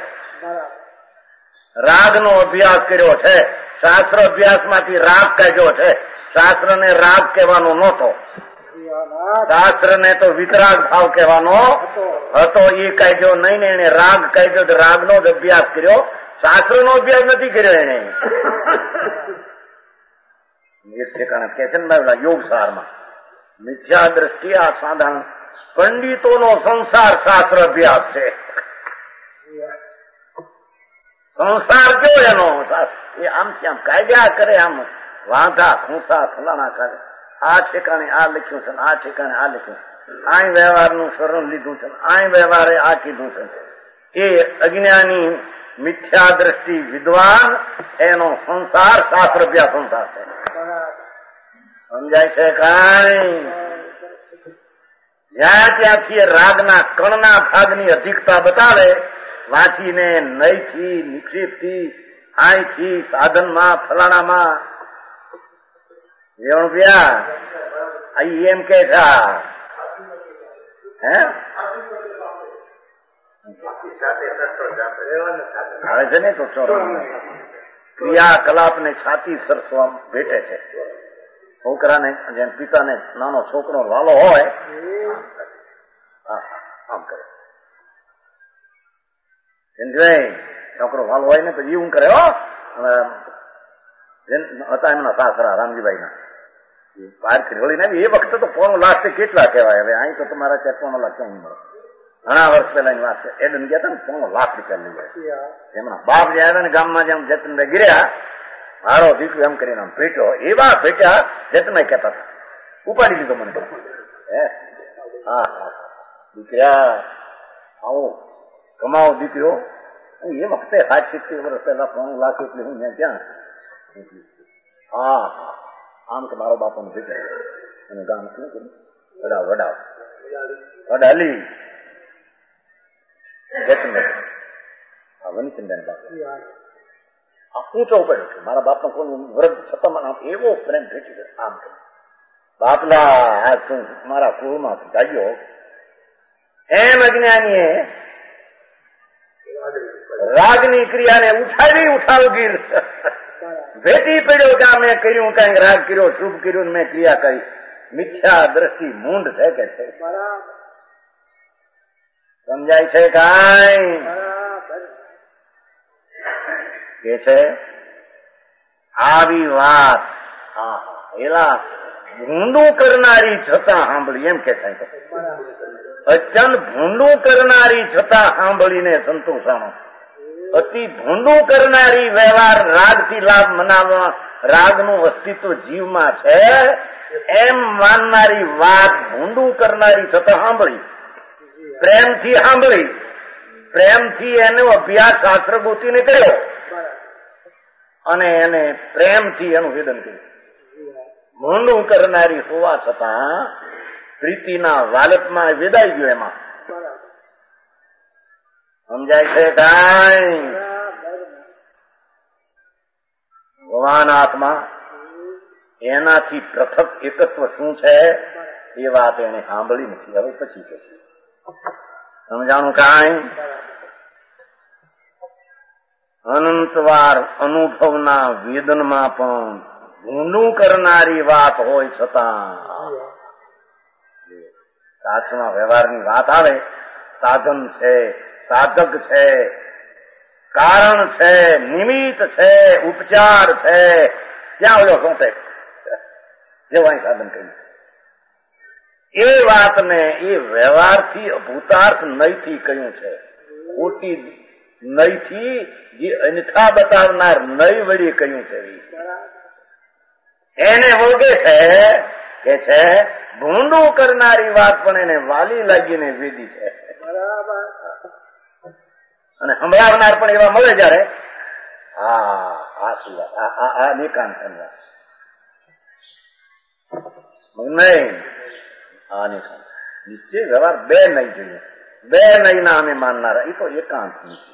રાગનો અભ્યાસ કર્યો છે, શાસ્ત્ર અભ્યાસમાંથી રાગ કાઢ્યો છે. શાસ્ત્રને રાગ કહેવાનો નહોતો, શાસ્ત્રને તો વિતરાગ ભાવ કહેવાનો હતો. એ કાઢ્યો નહીં ને એને રાગ કાઢ્યો, રાગનો જ અભ્યાસ કર્યો. શાસ્ત્રનો અભ્યાસ નથી કર્યો એને. એક ઠેકાણે કે છે ને યોગ સારમાં મિથ્યા દ્રષ્ટિ આ સાધારણ પંડિતોનો સંસાર શાસ્ત્ર અભ્યાસ છે. સંસાર કયો એનો એ આમથી આમ કાયદા કરે, આમ વાંધા ખૂંસા ફલાણા કરે. આ ઠેકાણે આ લખ્યું છે, આ ઠેકાણે આ લખ્યું, આ વ્યવહારનું શરણ લીધું છે, આ વ્યવહારે આ કીધું છે. એ અજ્ઞાની મિથ્યા દ્રષ્ટિ વિદ્વાન એનો સંસાર શાસ્ત્ર અભ્યાસ સંસાર છે. સમજાય છે કાંઈ? જ્યાં ત્યાંથી રાગના કણના ભાગની અધિકતા બતાવે, વાંચીને નહીથી નિક્ષેપથી આઈથી સાધનમાં ફલાણામાં જેવણ પ્યા અહીં એમ કે છે હે આવે છે ને તો ક્રિયાકલાપ ને છાતી સરસવા ભેટે છે. છોકરાને જેમ પિતાને નાનો છોકરો વાલો હોય આમ કરે, છોકરો વાલો હોય ને પછી એવું કરે. હો હતા એમના સાસરા રામજીભાઈ ના બહાર ખીરવળી ને એ વખતે તો પોણો લાખ કેટલા કહેવાય. હવે અહીં તો તમારા ત્યાં પોણો લાખ ક્યાં મળે. ઘણા વર્ષ પહેલા ની વાત છે. એડન ગયા હતા ને પોણો લાખ રૂપિયા લઈ ગયા. એમના બાપ જે આવ્યા ને ગામમાં જેમ જતનભાઈ ગીર્યા મારો દીકરો એમ કરીને આમ ભેટ્યો, એવા ભેટ્યા જતનભાઈ કહેતા હતા. ઉપાડી લીધો મને. હે હા દીકરા આવો કમાવો દીકરો. એ વખતે સાત સિત્તેર વર્ષ પહેલા પોણો લાખ એટલે હું ત્યાં હા હા આમ કે મારો બાપાને ભેટાય અને ગામ શું કર્યું વડાવ વડાવ વડાલી વનચંદન બાપુ ઊંચો પડ્યો છે. મારા બાપનો કોઈ વ્રત છતાં મને એવો પ્રેમ ભેટી ગયો. આમ કે બાપલા આ તું મારા કુળમાં જાગ્યો. એમ અજ્ઞાનીએ રાગની ક્રિયાને ઉઠાવી ઉઠાવગીર ભેટી પડ્યો કે મેં કર્યું કઈક રાગ કર્યો, શુભ કર્યું, મેં ક્રિયા કરી. મિથ્યા દ્રષ્ટિ મૂંઢ છે કે છે. સમજાય છે કાંઈ? કે છે આવી વાત એલા ભૂંડું કરનારી છતાં સાંભળી. એમ કે છે અચંદ ભૂંડું કરનારી છતાં સાંભળીને સંતોષાણો. અતિ ભૂંડું કરનારી વ્યવહાર રાગથી લાભ મનાવવા, રાગનું અસ્તિત્વ જીવમાં છે એમ માનનારી વાત ભૂંડું કરનારી છતાં સાંભળી, પ્રેમથી સાંભળી, પ્રેમથી એનો અભ્યાસ શાસ્ત્ર ગોતીને કર્યો અને એને પ્રેમથી એનું વેદન કર્યું. ભૂંડું કરનારી હોવા છતાં પ્રીતિના વાલતમાં વેદાઈ ગયો. એમાં સમજાય છે કાંઈ? ભગવાન આત્મા એનાથી પૃથક એકત્વ શું છે એ વાત એને સાંભળી નથી. હવે પછી કે સમજાણું કાંઈ? અનંતવાર અનુભવના વેદનમાં પણ ભૂંડું કરનારી વાત હોય છતાં શાસ્ત્રમાં વ્યવહારની વાત આવે, સાધન છે, સાધક છે, કારણ છે, નિમિત્ત છે, ઉપચાર છે, ક્યાં ઓલો સોંપે જેવા સાધન કર્યું એ વાતને એ વ્યવહારથી ભૂતાર્થ નહીથી કહ્યું છે. ખોટી નહીથી જે અનથા બતાવનાર નહી વળી કહ્યું છે એને વળગે છે કે છે ભૂંડું કરનારી વાત પણ એને વાલી લાગીને વેદી છે. અને સંભળાવનાર પણ એવા મળે જયારે હા આ શું વાત આ નિકાંત નહીં આ નિકાંત નિશ્ચય વ્યવહાર બે નહીં જોઈએ. બે નહીં ના અમે માનનારા એ તો એકાંત નથી.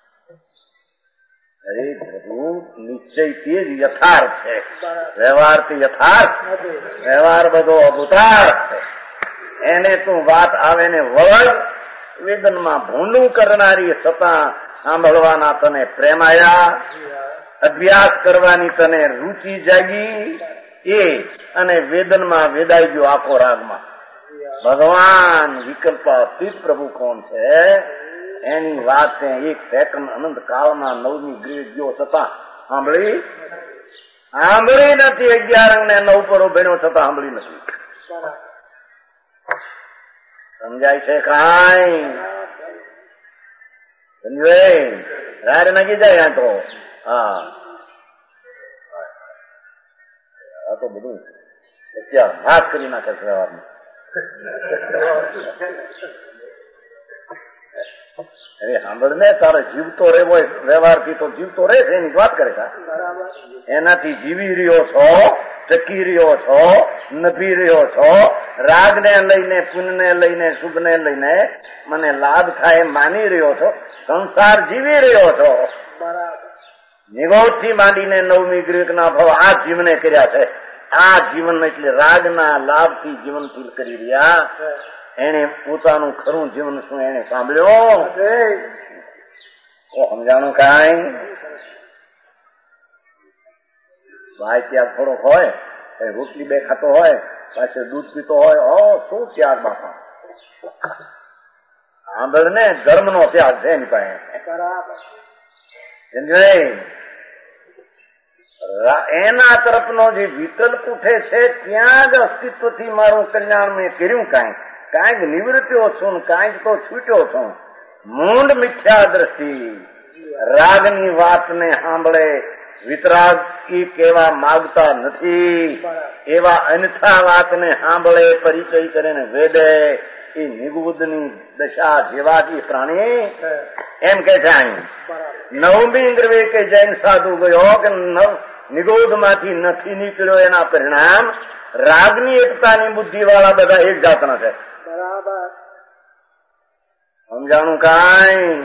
અરે પ્રભુ નિશ્ચય તે જ યથાર્થ છે. વ્યવહાર તે યથાર્થ, વ્યવહાર બધો અભૂતાર્થ છે. એને તું વાત આવે ને વળ વેદનમાં ભૂંડું કરનારી છતાં સાંભળવાના તને પ્રેમ આયા, અભ્યાસ કરવાની તને રુચિ જાગી એ અને વેદનમાં વેદાઈ ગયો આખો રાગમાં. ભગવાન વિકલ્પાતીત પ્રભુ કોણ છે? એની વાત એક સેકન્ડ અનંત કાળમાં નવમી ગ્રેડ ગયો છતાં સાંભળી સાંભળી નથી. અગિયાર અંગ ને નવ પર ભેણો છતાં સાંભળી નથી. સમજાય છે કાંઈ? સમજાય? રાડ નાખી જાય આ તો. હા આ તો બધું અત્યારે નાશ કરી નાખે છે વ્યવહારમાં. અરે સાંભળ ને, તારે જીવતો રહેવો વ્યવહારથી તો જીવતો રહે છે એની વાત કરે છે. એનાથી જીવી રહ્યો છો, ટકી રહ્યો છો, નભી રહ્યો છો. રાગને લઈને, પુણ્યને લઈને, શુભને લઈને મને લાભ થાય માની રહ્યો છો. સંસાર જીવી રહ્યો છો. નિગોધ થી માંડીને નવમી ગ્રીકના ભાવ આ જીવને કર્યા છે. આ જીવન એટલે રાગના લાભથી જીવનશીલ કરી રહ્યા. એને પોતાનું ખરું જીવન શું એને સાંભળ્યો? સમજાણું કાંઈ? ભાઈ ત્યાગ થોડો હોય, રોટલી બે ખાતો હોય, પાછળ દૂધ પીતો હોય, ઓ શું ત્યાગ બાપા! સાંભળ ને, ધર્મ નો ત્યાગ છે એની પાસે. એના તરફનો જે વિકલ્પ ઉઠે છે ત્યાં જ અસ્તિત્વથી મારું કલ્યાણ મેં કર્યું. કાંઈક કાંઈક નિવૃત્યો છું ને કાંઈક તો છૂટ્યો છું. મૂંડ મિથ્યા દ્રષ્ટિ રાગની વાતને સાંભળે વિતરાગ ઈ કેવા માગતા નથી. એવા અન્યથા વાતને સાંભળે પરિચય કરીને વેદે એ નિગુદની દશા જેવા જે પ્રાણી એમ કે છે. નવમી ગ્રવે કે જૈન સાધુ ગયો કે નિગોધ માંથી નથી નીકળ્યો. એના પરિણામ રાગની એકતાની બુદ્ધિ વાળા બધા એક જાતના છે. સમજાણું કાંઈ?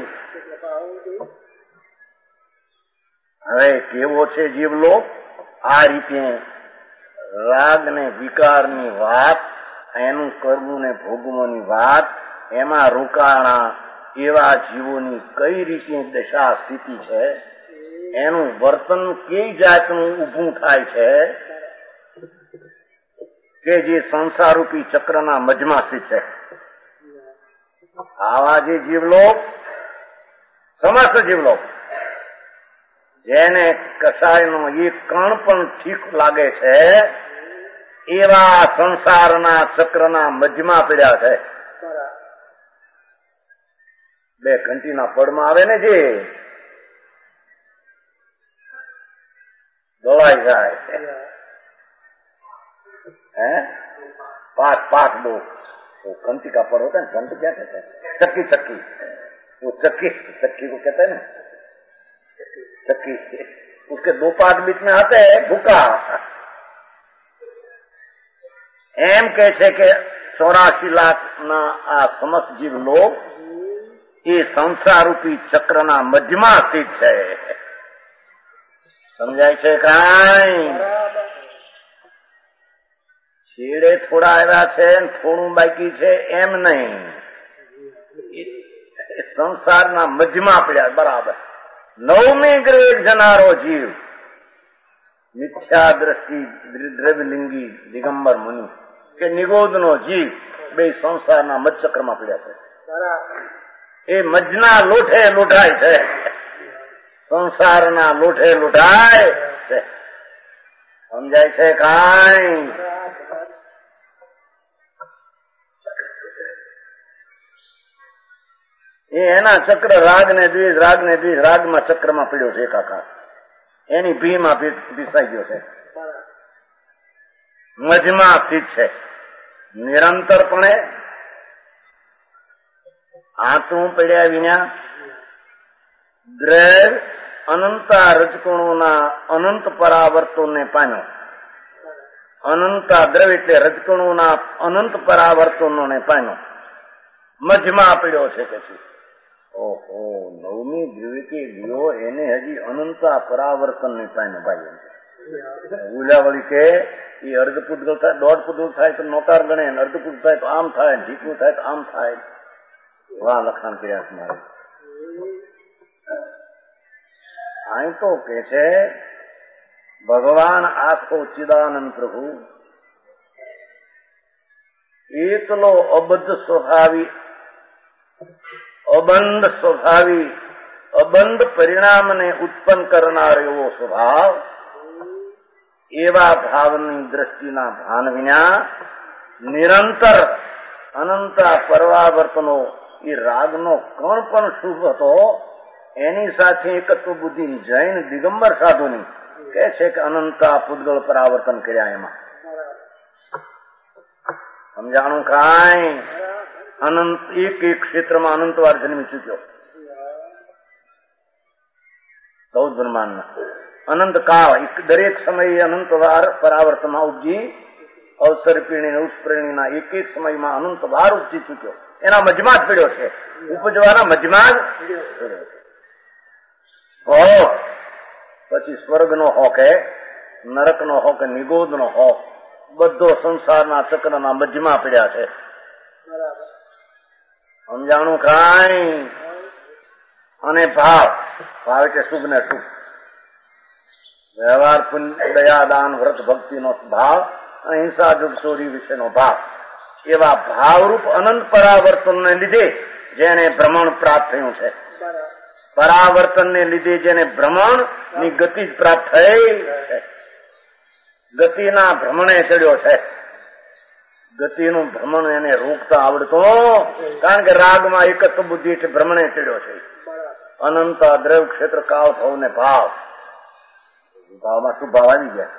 હવે કેવો છે જીવલોક? આ રીતે રાગ ને વિકારની વાત, એનું કરવું ને ભોગવવાની વાત, એમાં રોકાણા એવા જીવોની કઈ રીતે દશા સ્થિતિ છે, એનું વર્તન કઈ જાતનું ઊભું થાય છે કે જે સંસારરૂપી ચક્રના મજમાં સ્થિત છે. આવા જે જીવલોક, સમસ્ત જીવલોક, જેને કસાયનો એક કણ પણ ઠીક લાગે છે, એવા સંસારના ચક્રના મજમાં પડ્યા છે. બે ઘંટીના પડમાં આવે ને જે દોડાઈ જાય, હે पाठ पाठ दो वो घंटी का पड़ होता है. घंटी क्या कहते हैं? चक्की चक्की वो चक्की चक्की को कहते हैं ना चक्की. उसके दो पाठ बीच में आते हैं भूखा. एम कैसे के चौरासी लाख ना आ समस्त जीव लोग ये संसार रूपी चक्र ना मध्यमा स्थित है. समझाय છે કાંઈ? છેડે થોડા આવ્યા છે, થોડું બાકી છે એમ નહીં. સંસારના મધ્યમાં પડ્યા બરાબર. નવમી ગ્રેડ જનારો જીવ મિથ્યા દ્રષ્ટિ દ્રવ્યલિંગી દિગંબર મુનિ કે નિગોદનો જીવ બે સંસારના મધચક્રમાં પડ્યા છે. એ મજના લોઠે લૂંટાય છે, સંસારના લોઠે લૂંટાય છે. સમજાય છે કાંઈ? એ એના ચક્ર રાગ ને દ્વેષ, રાગ ને દ્વેષ, રાગમાં ચક્રમાં પીડ્યો છે એકાકાર. એની ભીમાં પીસાઈ ગયો છે, મજમાં સ્થિત છે. નિરંતરપણે આંતરું પડ્યા વિના દ્રવ અનંતા રજકણોના અનંત પરાવર્તોને પામ્યો. અનંતા દ્રવ એટલે રજકણોના અનંત પરાવર્તનોને પામ્યો, મજમાં પડ્યો છે. પછી ઓહો, નવમી દ્વિવેકી ગયો એને હજી અનંતા પરાવર્તન ની પામે ભાઈ. ઉલાવળી કે એ અર્ધ પૂતગલ થાય, દોઢ પૂતગલ થાય તો નોકાર ગણે, અર્ધ પૂત થાય તો આમ થાય, ઢીકું થાય તો આમ થાય. વાહ લખાણ કર્યા છે મારે. અહીં તો કે છે ભગવાન આખો ચિદાનંદ પ્રભુ એકલો અબદ્ધ સ્વભાવી અબંધ સ્વભાવી અબંધ પરિણામને ઉત્પન્ન કરનાર એવો સ્વભાવ, એવા ભાવની દ્રષ્ટિના ભાન વિના નિરંતર અનંત પરવાવર્તનો એ રાગનો કણ પણ શુભ હતો. એની સાથે એકત્વ બુદ્ધિ જૈન દિગંબર સાધુની કે છે કે અનંતા પૂતગળ પરાવર્તન કર્યા. એમાં સમજાણું કાંઈ? અનંત એક એક ક્ષેત્રમાં અનંત વાર જન્મી ચૂક્યો. ચૌદ બ્રહ્માંડના અનંત કાળ દરેક સમયે અનંત વાર પરાવર્તનમાં ઉપજી અવસર પીણી ઉત્પ્રેણીના એક એક સમયમાં અનંત વાર ઉપજી ચૂક્યો. એના મજમા જ પડ્યો છે, ઉપજવાના મજમા જ પડ્યો છે. હો પછી સ્વર્ગનો હો કે નરકનો હો કે નિગોદનો હો, બધો સંસારના ચક્રના મજમા પડ્યા છે. સમજાણું કાંઈ? અને ભાવ ભાવ એટલે શુભ ને શુભ વ્યવહાર, પુણ્ય, દયા, દાન, વ્રત, ભક્તિનો ભાવ, અહિંસા, જુગ, ચોરી વિશેનો ભાવ, એવા ભાવરૂપ અનંત પરાવર્તનને લીધે જેને ભ્રમણ પ્રાપ્ત થયું છે. પરાવર્તનને લીધે જેને ભ્રમણ ની ગતિ જ પ્રાપ્ત થઈ છે. ગતિના ભ્રમણે ચડ્યો છે. ગતિનું ભ્રમણ એને રોકતા આવડતો, કારણ કે રાગમાં એકત્વ બુદ્ધિ એટલે ભ્રમણે ચડ્યો છે. અનંત દ્રવ ક્ષેત્ર કાળ થવું ને ભાવ, ભાવમાં શુભ ભાવ આવી ગયા.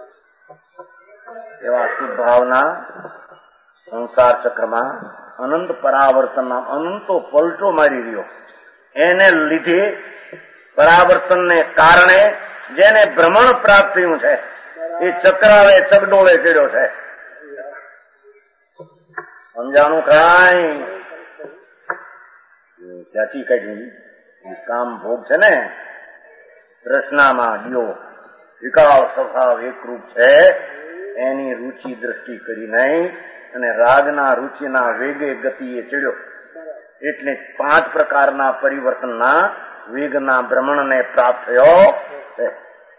એવા શુભ ભાવના સંસાર ચક્રમાં અનંત પરાવર્તનના અનંતો પલટો મારી રહ્યો. એને લીધે પરાવર્તનને કારણે જેને ભ્રમણ પ્રાપ્ત થયું છે એ ચક્રાવે ચગડોળે ચડ્યો છે. સમજાણું કાંઈ? ત્યાંથી કઈ કામ ભોગ છે ને રચનામાં ગયો વિકાળ સ્વભાવ એકરૂપ છે, એની રુચિ દ્રષ્ટિ કરી નહીં અને રાગના રુચિના વેગે ગતિએ ચડ્યો. એટલે પાંચ પ્રકારના પરિવર્તનના વેગના ભ્રમણને પ્રાપ્ત થયો છે.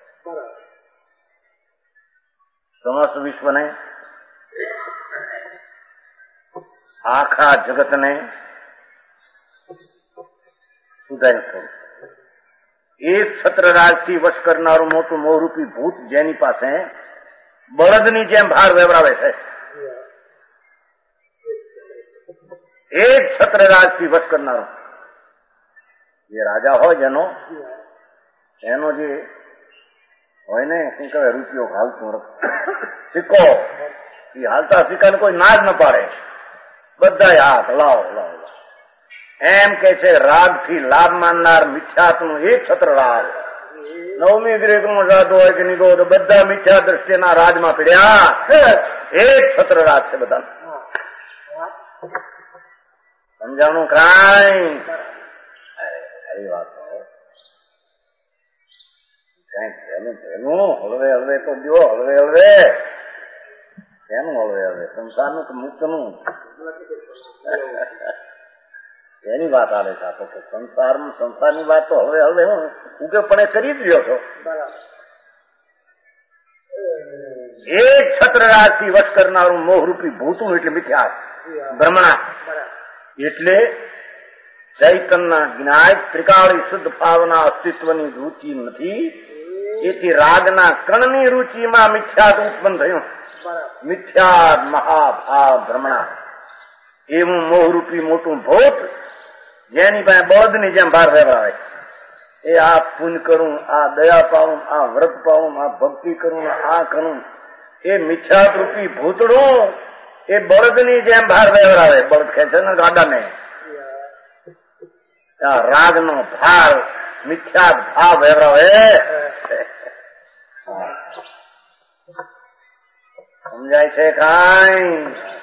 સમસ્ત વિશ્વને, આખા જગતને સુધારી સ્વરૂપ એક છત્રરાજથી વશ કરનારું મોટું મોહરૂપી ભૂત જેની પાસે બળદની જેમ ભાર વેવરાવે છે, એક છત્રરાજથી વશ કરનારો જે રાજા હોય જેનો એનો જે હોય ને શું કહેવાય રૂપિયો હાલતું સિક્કો, એ હાલતા સિક્કાને કોઈ ના જ ન પાડે, બધા હાથ લાવો લાવો એમ કે છે. રાગથી લાભ માનનાર મિથ્યાત્વનું એક છત્ર રાજ, નવમી ગ્રેકનો સાધુ હોય કે નીકળો તો બધા મિથ્યા દ્રષ્ટિના રાજમાં પીડ્યા. એક છત્ર રાજ છે બધા. સમજાણું કાંઈ? એ વાત કઈક પહેલું પહેલું હળવે હળવે તો દો, હળવે હળવે એનું હળવે હળવે સંસારનું કે મુક્તનું એની વાત આવે છે. આપો કે સંસારમાં સંસારની વાત તો હવે હવે હું ઉગેપણે કરી જ રહ્યો છો. એક છત્રરાજથી વશ કરનારું મોહરૂપી ભૂતું એટલે મિથ્યા ભ્રમણા, એટલે ચૈતન્ય જ્ઞાય ત્રિકાળી શુદ્ધ ભાવના અસ્તિત્વની રુચિ નથી. એથી રાગના કણની રુચિમાં મિથ્યાદ ઉત્પન્ન થયું. મિથ્યાદ મહાભાવ ભ્રમણા એવું મોહરૂપી મોટું ભૂત જેની પાસે બળદની જેમ ભાર વેવરાવે. એ આ પુણ્ય કરું, આ દયા પાવું, આ વ્રત પાવું, આ ભક્તિ કરું, આ કરું, એ મિથ્યાદ રૂપી ભૂતડું એ બળદની જેમ ભાર વેવરાવે. બળદ ખેંચે ને ગાડાને, રાગનો ભાર મિથ્યાદ ભાવ વેવરાવે. સમજાય છે કાંઈ?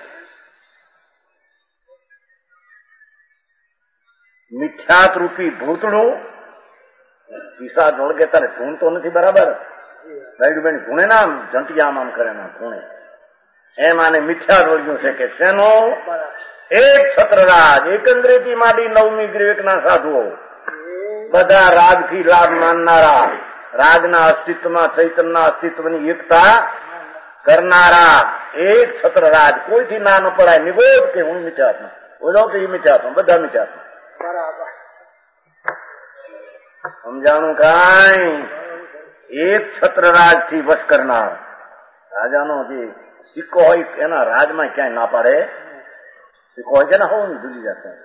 મિથ્યાત રૂપી ભૂતડું પીસા જોડગે તારે ધૂણતો નથી બરાબર. બેન ધૂણે ના જંટિયામ આમ કરે ના ધૂણે એમ આને મિથ્યા વળગ્યું છે કે શેનો? એક છત્રરાજ એકંદ્રેથી માંડી નવમી ગ્રીવેકના સાધુઓ બધા રાગથી લાભ માનનારા, રાગના અસ્તિત્વમાં ચૈતન્યના અસ્તિત્વની એકતા કરનારા એક છત્રરાજ. કોઈથી ના ન પડાય. નિગોદ કે હું મિથ્યાત્મા, બોલો કે એ મિથ્યાત્મા, બધા મિથ્યાત્મા. સમજાણું કાંઈ? એક છત્રરાજ થી વશ કરનાર રાજાનો જે સિક્કો હોય એના રાજમાં ક્યાંય ના પાડે. સિક્કો હોય છે ને હોવું ભૂલી જતા.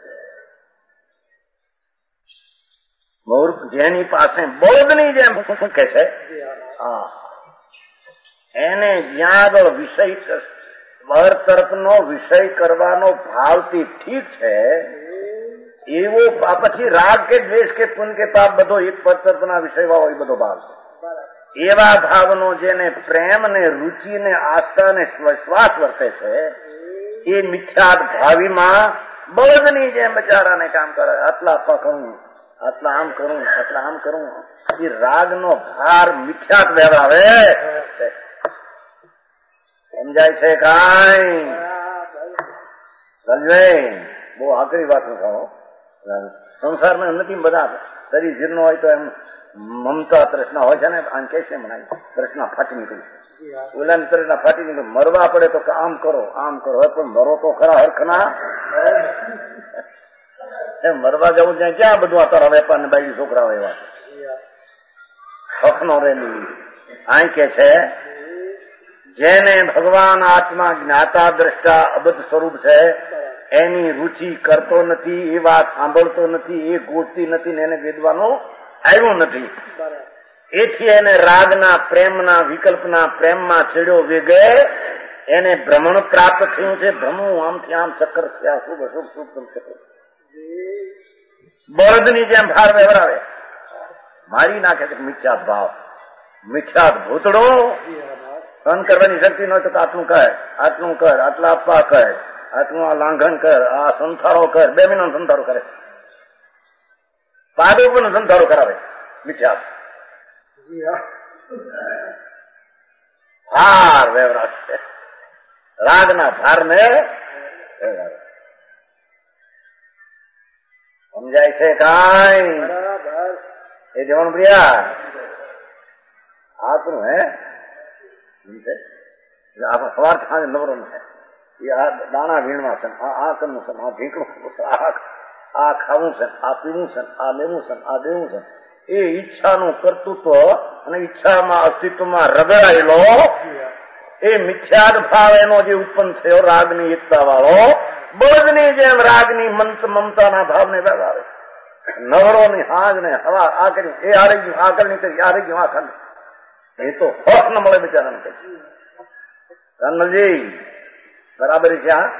મૂર્ખ જેની પાસે બળદની જેમ ફૂંકે છે, હા, એને જ્યાં આગળ વિષય બહાર તરફનો વિષય કરવાનો ભાવથી ઠીક છે, એવો પછી રાગ કે દ્વેષ કે પુન કે પાપ બધો એક તરફના વિષયમાં હોય, બધો ભાવ છે. એવા ભાવનો જેને પ્રેમ ને રુચિ ને આસ્થા ને વિશ્વાસ વર્તે છે, એ મિથ્યાત ભાવીમાં બળદની જેમ બચારાને કામ કરે. આટલા આપવા કરું, આટલા આમ કરું, આટલા આમ કરું, એ રાગનો ભાર મિથ્યાત વ્યવહારે. સમજાય છે કાંઈ? સમજે? બહુ આકરી વાત કહો. સંસારમાં નથી બધા શરીર જીર્ણ હોય તો એમ મમતા તૃષ્ણા હોય છે ને, આમ કેસે મનાય તૃષ્ણા ફાટી નીકળી, ઓલાની તૃષ્ણા ફાટી નીકળી. મરવા પડે તો આમ કરો, આમ કરો, પણ મરો તો ખરા હરખના. એમ મરવા જવું ત્યાં ક્યાં બધું આ તારા વેપાર ને બાઈ છોકરાઓ એવા હક નો રેલી. આ કે છે જેને ભગવાન આત્મા જ્ઞાતા દ્રષ્ટા અબધ સ્વરૂપ છે, એની રુચિ કરતો નથી, એ વાત સાંભળતો નથી, એ ગોઠતી નથી ને એને વેદવાનું આવ્યું નથી. એથી એને રાગના પ્રેમના વિકલ્પના પ્રેમમાં છેડ્યો વેગે, એને ભ્રમણ પ્રાપ્ત થયું છે. ભ્રમણ આમથી આમ ચક્કર થયા, શુભ શુભ શુભ ચક્કર. બળદની જેમ ભાર વ્યવહારે મારી નાખે છે મિથ્યાત ભાવ, મિથ્યાત ભૂતડો. સહન કરવાની શક્તિ ન હોય તો આટલું કર, આટલું કર, આટલા આપવા કર, આટલું આ લાંઘન કર, આ સંથારો કર. બે મહિના સંથારો કરે, પાદો પણ સંથારો કરાવે. મિથ્યાત ભાર વ્યવહાર છે, રાગના ભાર ને વ્યવહાર. સમજાય છે કાંઈ? એ જવાનું પ્રિયા આપણું હે સવાર સાંજે નવરો છે. એ આ દાણા વીણવા છે, આ કરવું છે, આ ઢીકણું, આ ખાવું છે, આ પીવું છે, આ લેવું છે, આ દેવું છે. એ ઈચ્છાનું કર્તૃત્વ અને ઈચ્છામાં અસ્તિત્વમાં રગડાયેલો એ મિથ્યાદ ભાવ એનો જે ઉત્પન્ન થયો રાગની એકતા વાળો, બળદની જેમ રાગની મંત મમતાના ભાવને વ્યવહારે. નવરો ની હાજ ને હવા આ કરી, એ હારી ગયું, આ કરી કરી, આ રહી ગયું, આ ખાલી. એ તો હક ન મળે બિચારાને. કઈ રાનમલજી બરાબર છે. આ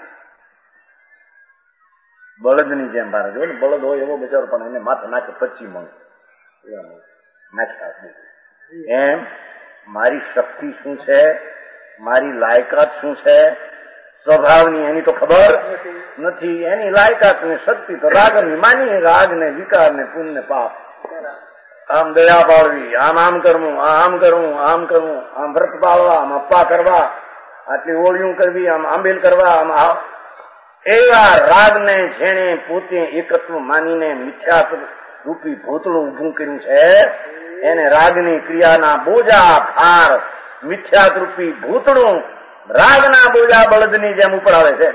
બળદની જેમ ભારે જો ને, બળદ હોય એવો બિચારો પણ એને માથે નાખે પચી મણ નાખતા. એમ મારી શક્તિ શું છે, મારી લાયકાત શું છે, સ્વભાવની એની તો ખબર નથી. એની લાયકાત ને શક્તિ તો રાગની માની, રાગ ને વિકાર ને પુણ્ય ને પાપ. આમ દયા પાડવી, આમ આમ કરવું, આમ કરવું, આમ કરવું, આમ વ્રત પાળવા, આમ અપ્પા કરવા, આટલી ઓળિયું કરવી, આમ આંબેલ કરવા, આમ એવા રાગને જેને પોતે એકત્વ માનીને મિથ્યાત રૂપી ભૂતળું ઉભું કર્યું છે, એને રાગની ક્રિયાના બોજા ભાર મિથ્યાત રૂપી ભૂતળું રાગના બોજા બળદની જેમ ઉપડાવે છે.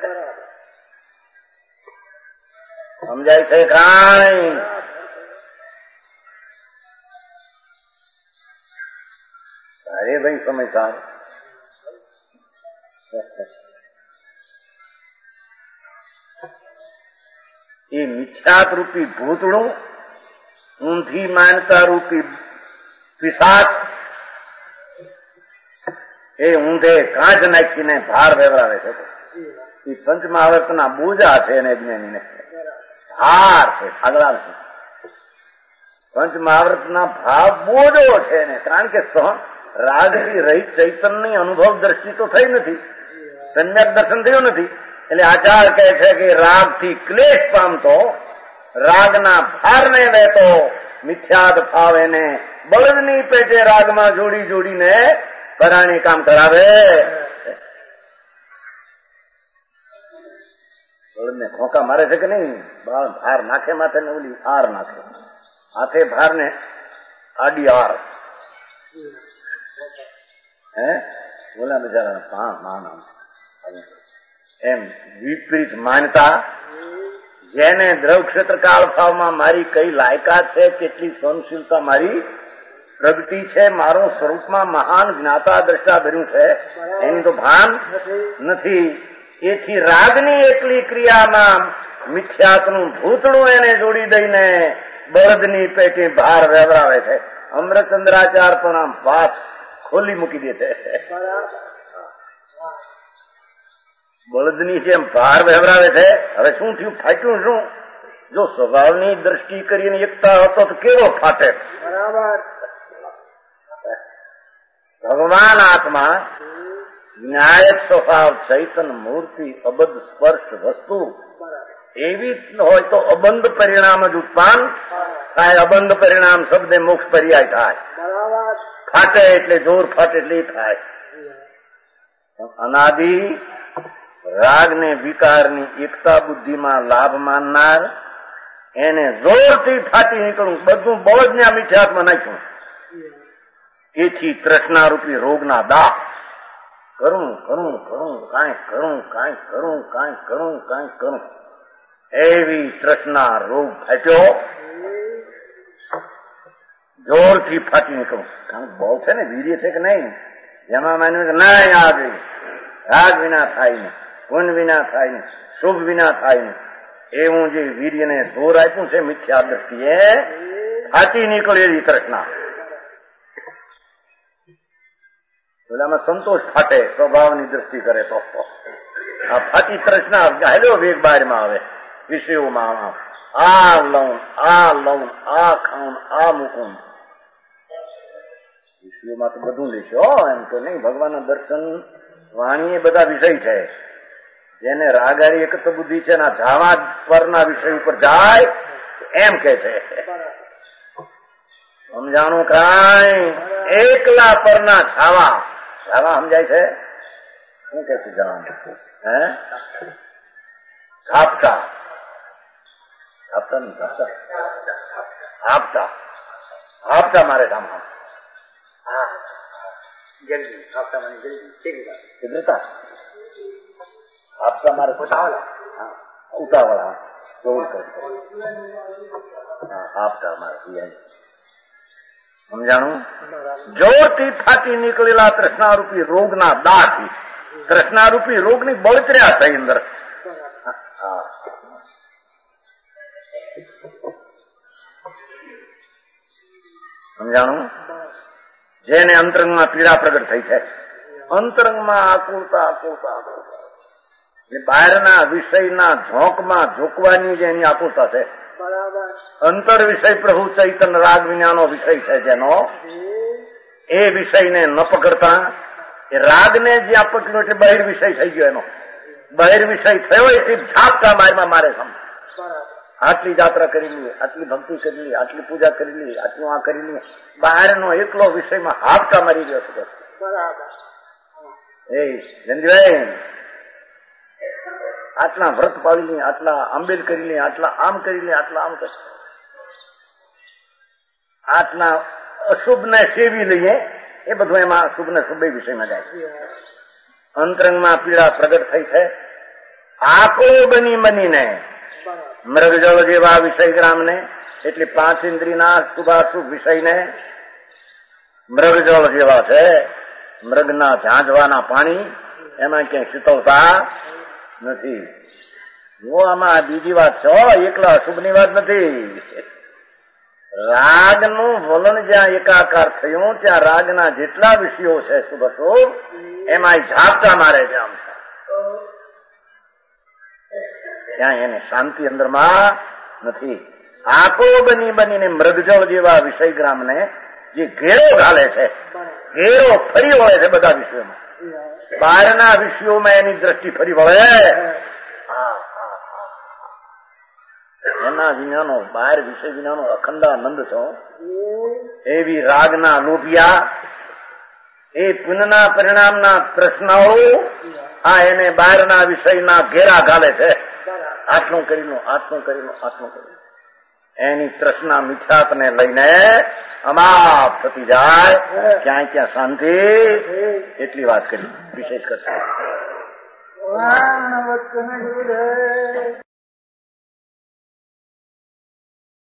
સમજાય છે કાંઈ? અરે ભાઈ સમજદાર. એ મિથ્યાત રૂપી ભૂતળું, ઊંધી માનતા રૂપી પિશાચ, એ ઊંધે કાંચ નાખીને ભાર વ્યવહારે છે. એ પંચમહાવર્તના બોજા છે એને જ્ઞાનીને ભાર છે, આગળ છે. પંચમહાવર્તના ભાવ બોજો છે એને, કારણ કે રાગથી રહિત ચૈતન્યની અનુભવ દ્રષ્ટિ તો થઈ નથી, સમ્યક દર્શન થયું નથી. એટલે આચાર કહે છે કે રાગથી ક્લેશ પામતો, રાગના ભારને વહેતો મિથ્યાદ ભાવ એને બળદની પેટે રાગમાં જોડી જોડીને પરાણી કામ કરાવે. બળદને ખોંકા મારે છે કે નહીં? ભાર નાખે માથે ને ઓલી આર નાખે, હાથે ભાર ને આડી આર. હે બોલા બિચારા પા માન એમ વિપરીત માનતા જેને દ્રવ ક્ષેત્ર કાળ ભાવમાં મારી કઈ લાયકાત છે, કેટલી સહનશીલતા મારી પ્રગતિ છે, મારું સ્વરૂપમાં મહાન જ્ઞાતા દ્રષ્ટા ભર્યું છે, એની તો ભાન નથી. એથી રાગની એકલી ક્રિયામાં મિથ્યાત્વનું ભૂતળું એને જોડી દઈને બળદની પેટી ભાર વેવરાવે છે. અમૃતચંદ્રાચાર પણ આમ વાત ખોલી મૂકી દે છે. બળદની જેમ ભાર વેવરાવે છે. હવે શું થયું? ફાટ્યું શું? જો સ્વભાવની દ્રષ્ટિ કરીને એકતા હતો તો કેવો ફાટે. બરાબર. ભગવાન આત્મા ન્યાયક સ્વભાવ ચૈતન મૂર્તિ અબદ્ધ સ્પર્શ વસ્તુ એવી હોય તો અબંધ પરિણામ જ ઉત્પન્ન થાય. અબંધ પરિણામ શબ્દે મોક્ષ પર્યાય થાય. ફાટે એટલે જોર ફાટે એટલે થાય. અનાદિ રાગ ને વિકારની એકતા બુદ્ધિમાં લાભ માનનાર એને જોરથી ફાટી નીકળવું, બધું બહુ જ ને મિથ્યાત્મા નાખ્યું. એથી તૃષ્ણારૂપી રોગના દા કરું કરું કરું કાંઈ કરું કાંઈ કરું કાંઈ કરું કાંઈ કરું એવી તૃષ્ણા રોગ ફાટ્યો. જોરથી ફાટી નીકળું. કારણ બહુ છે ને, વીર્ય છે કે નહીં? જેમાં માન્યું કે નહીં આ ગઈ રાગ વિના થાય ને, ગુણ વિના થાય ને, શુભ વિના થાય ને, એવું જે વીર્યને જોર આપ્યું છે મિથ્યા દ્રષ્ટિએ ફાટી નીકળેલી તૃષ્ણા. પેલામાં સંતોષ ફાટે સ્વભાવની દ્રષ્ટિ કરે તો. આ ફાટી તૃષ્ણા હેલો વેગ બારમાં આવે વિષયોમાં. આ લઉં આ લઉં આ ખાઉં આ મૂકું. વિષયોમાં તો બધું લેશો એમ તો નહીં. ભગવાનના દર્શન વાણી એ બધા વિષય છે. જેને રાગારી એકત્ર બુદ્ધિ છે ના જાવા પરના વિષય ઉપર જાય એમ કે છે. સમજાણું કાંઈ એકલા પરના છાવા છાવા સમજાય છે. શું કે છે જવાનું? હે આપતા આપતા નહીં આપતા આપતા આપતા મારે કામ જલ્દી આપતા મને જલ્દી શીઘ્રતા આપતા મારે ઉતાવળા ઉતાવળા જોર કરતો આપતા મારે સમજાણું? જોરથી ફાટી નીકળેલા તૃષ્ણારૂપી રોગના દાથી તૃષ્ણારૂપી રોગની બળતર્યા થઈ અંદર. સમજાણું? જેને અંતરંગમાં પીડા પ્રગટ થઈ છે. અંતરંગમાં આકુળતા આકુળતા આકુળતા બહારના વિષયના ઝોંકમાં ઝોકવાની જે એની આકુળતા છે. અંતર વિષય પ્રભુ ચૈતન રાગ વિનાનો વિષય છે જેનો, એ વિષયને ન પકડતા એ રાગને જ્યાં પકડ્યો એટલે બહિર વિષય થઈ ગયો. એનો બહિર વિષય થયો એટલે ઝાપટા મારમાં મારે સમ. આટલી જાત્રા કરી લી, આટલી ભક્તિ કરી લી, આટલી પૂજા કરી લી, આટલું આ કરી લી, બહારનો એકલો વિષયમાં હાપટા મારી ગયો છે. એ જંદીભાઈ આટલા વ્રત પાડી લે, આટલા આંબેલ કરી લે, આટલા આમ કરી લે, આટલા આમ કરી, આટલા અશુભ ને સેવી લઈએ, એ બધું એમાં શુભ ને શુભ વિષયમાં જાય. અંતરંગમાં પીડા પ્રગટ થઈ છે. આંખો બની બનીને મૃગજળ જેવા વિષય ગ્રામને એટલે પાંચ ઇન્દ્રિયના શુભાશુભ વિષયને મૃગજળ જેવા છે. મૃગના ઝાંઝવાના પાણી એમાં ક્યાંય શીતળતા નથી. જો આમાં બીજી વાત છો, એકલા અશુભની વાત નથી. રાગનું વલણ જ્યાં એકાકાર થયું ત્યાં રાગના જેટલા વિષયો છે શુભ અશુભ એમાં ઝાપટા મારે છે. આમ ત્યાં એને શાંતિ અંદરમાં નથી. આંખો બની બનીને મૃગજળ જેવા વિષય ગ્રામને જે ઘેરો ઘાલે છે, ઘેરો ફરી વળે છે બધા વિષયોમાં. બહારના વિષયોમાં એની દ્રષ્ટિ ફરી વળે. એના વિનાનો બહાર વિષય વિનાનો અખંડાનંદ છો. એવી રાગના લોભિયા એ પુનના પરિણામના પ્રશ્નાઓ આ એને બહારના વિષયના ઘેરા ઘાલે છે. આટલું કરી લો, આટલું કરી લો, આટલું કરી લો. એની તૃષ્ણા મિથ્યાત્વને લઈને અમાપ થતી જાય. ક્યાંય ક્યાં શાંતિ. એટલી વાત કરી વિશેષ કરશે.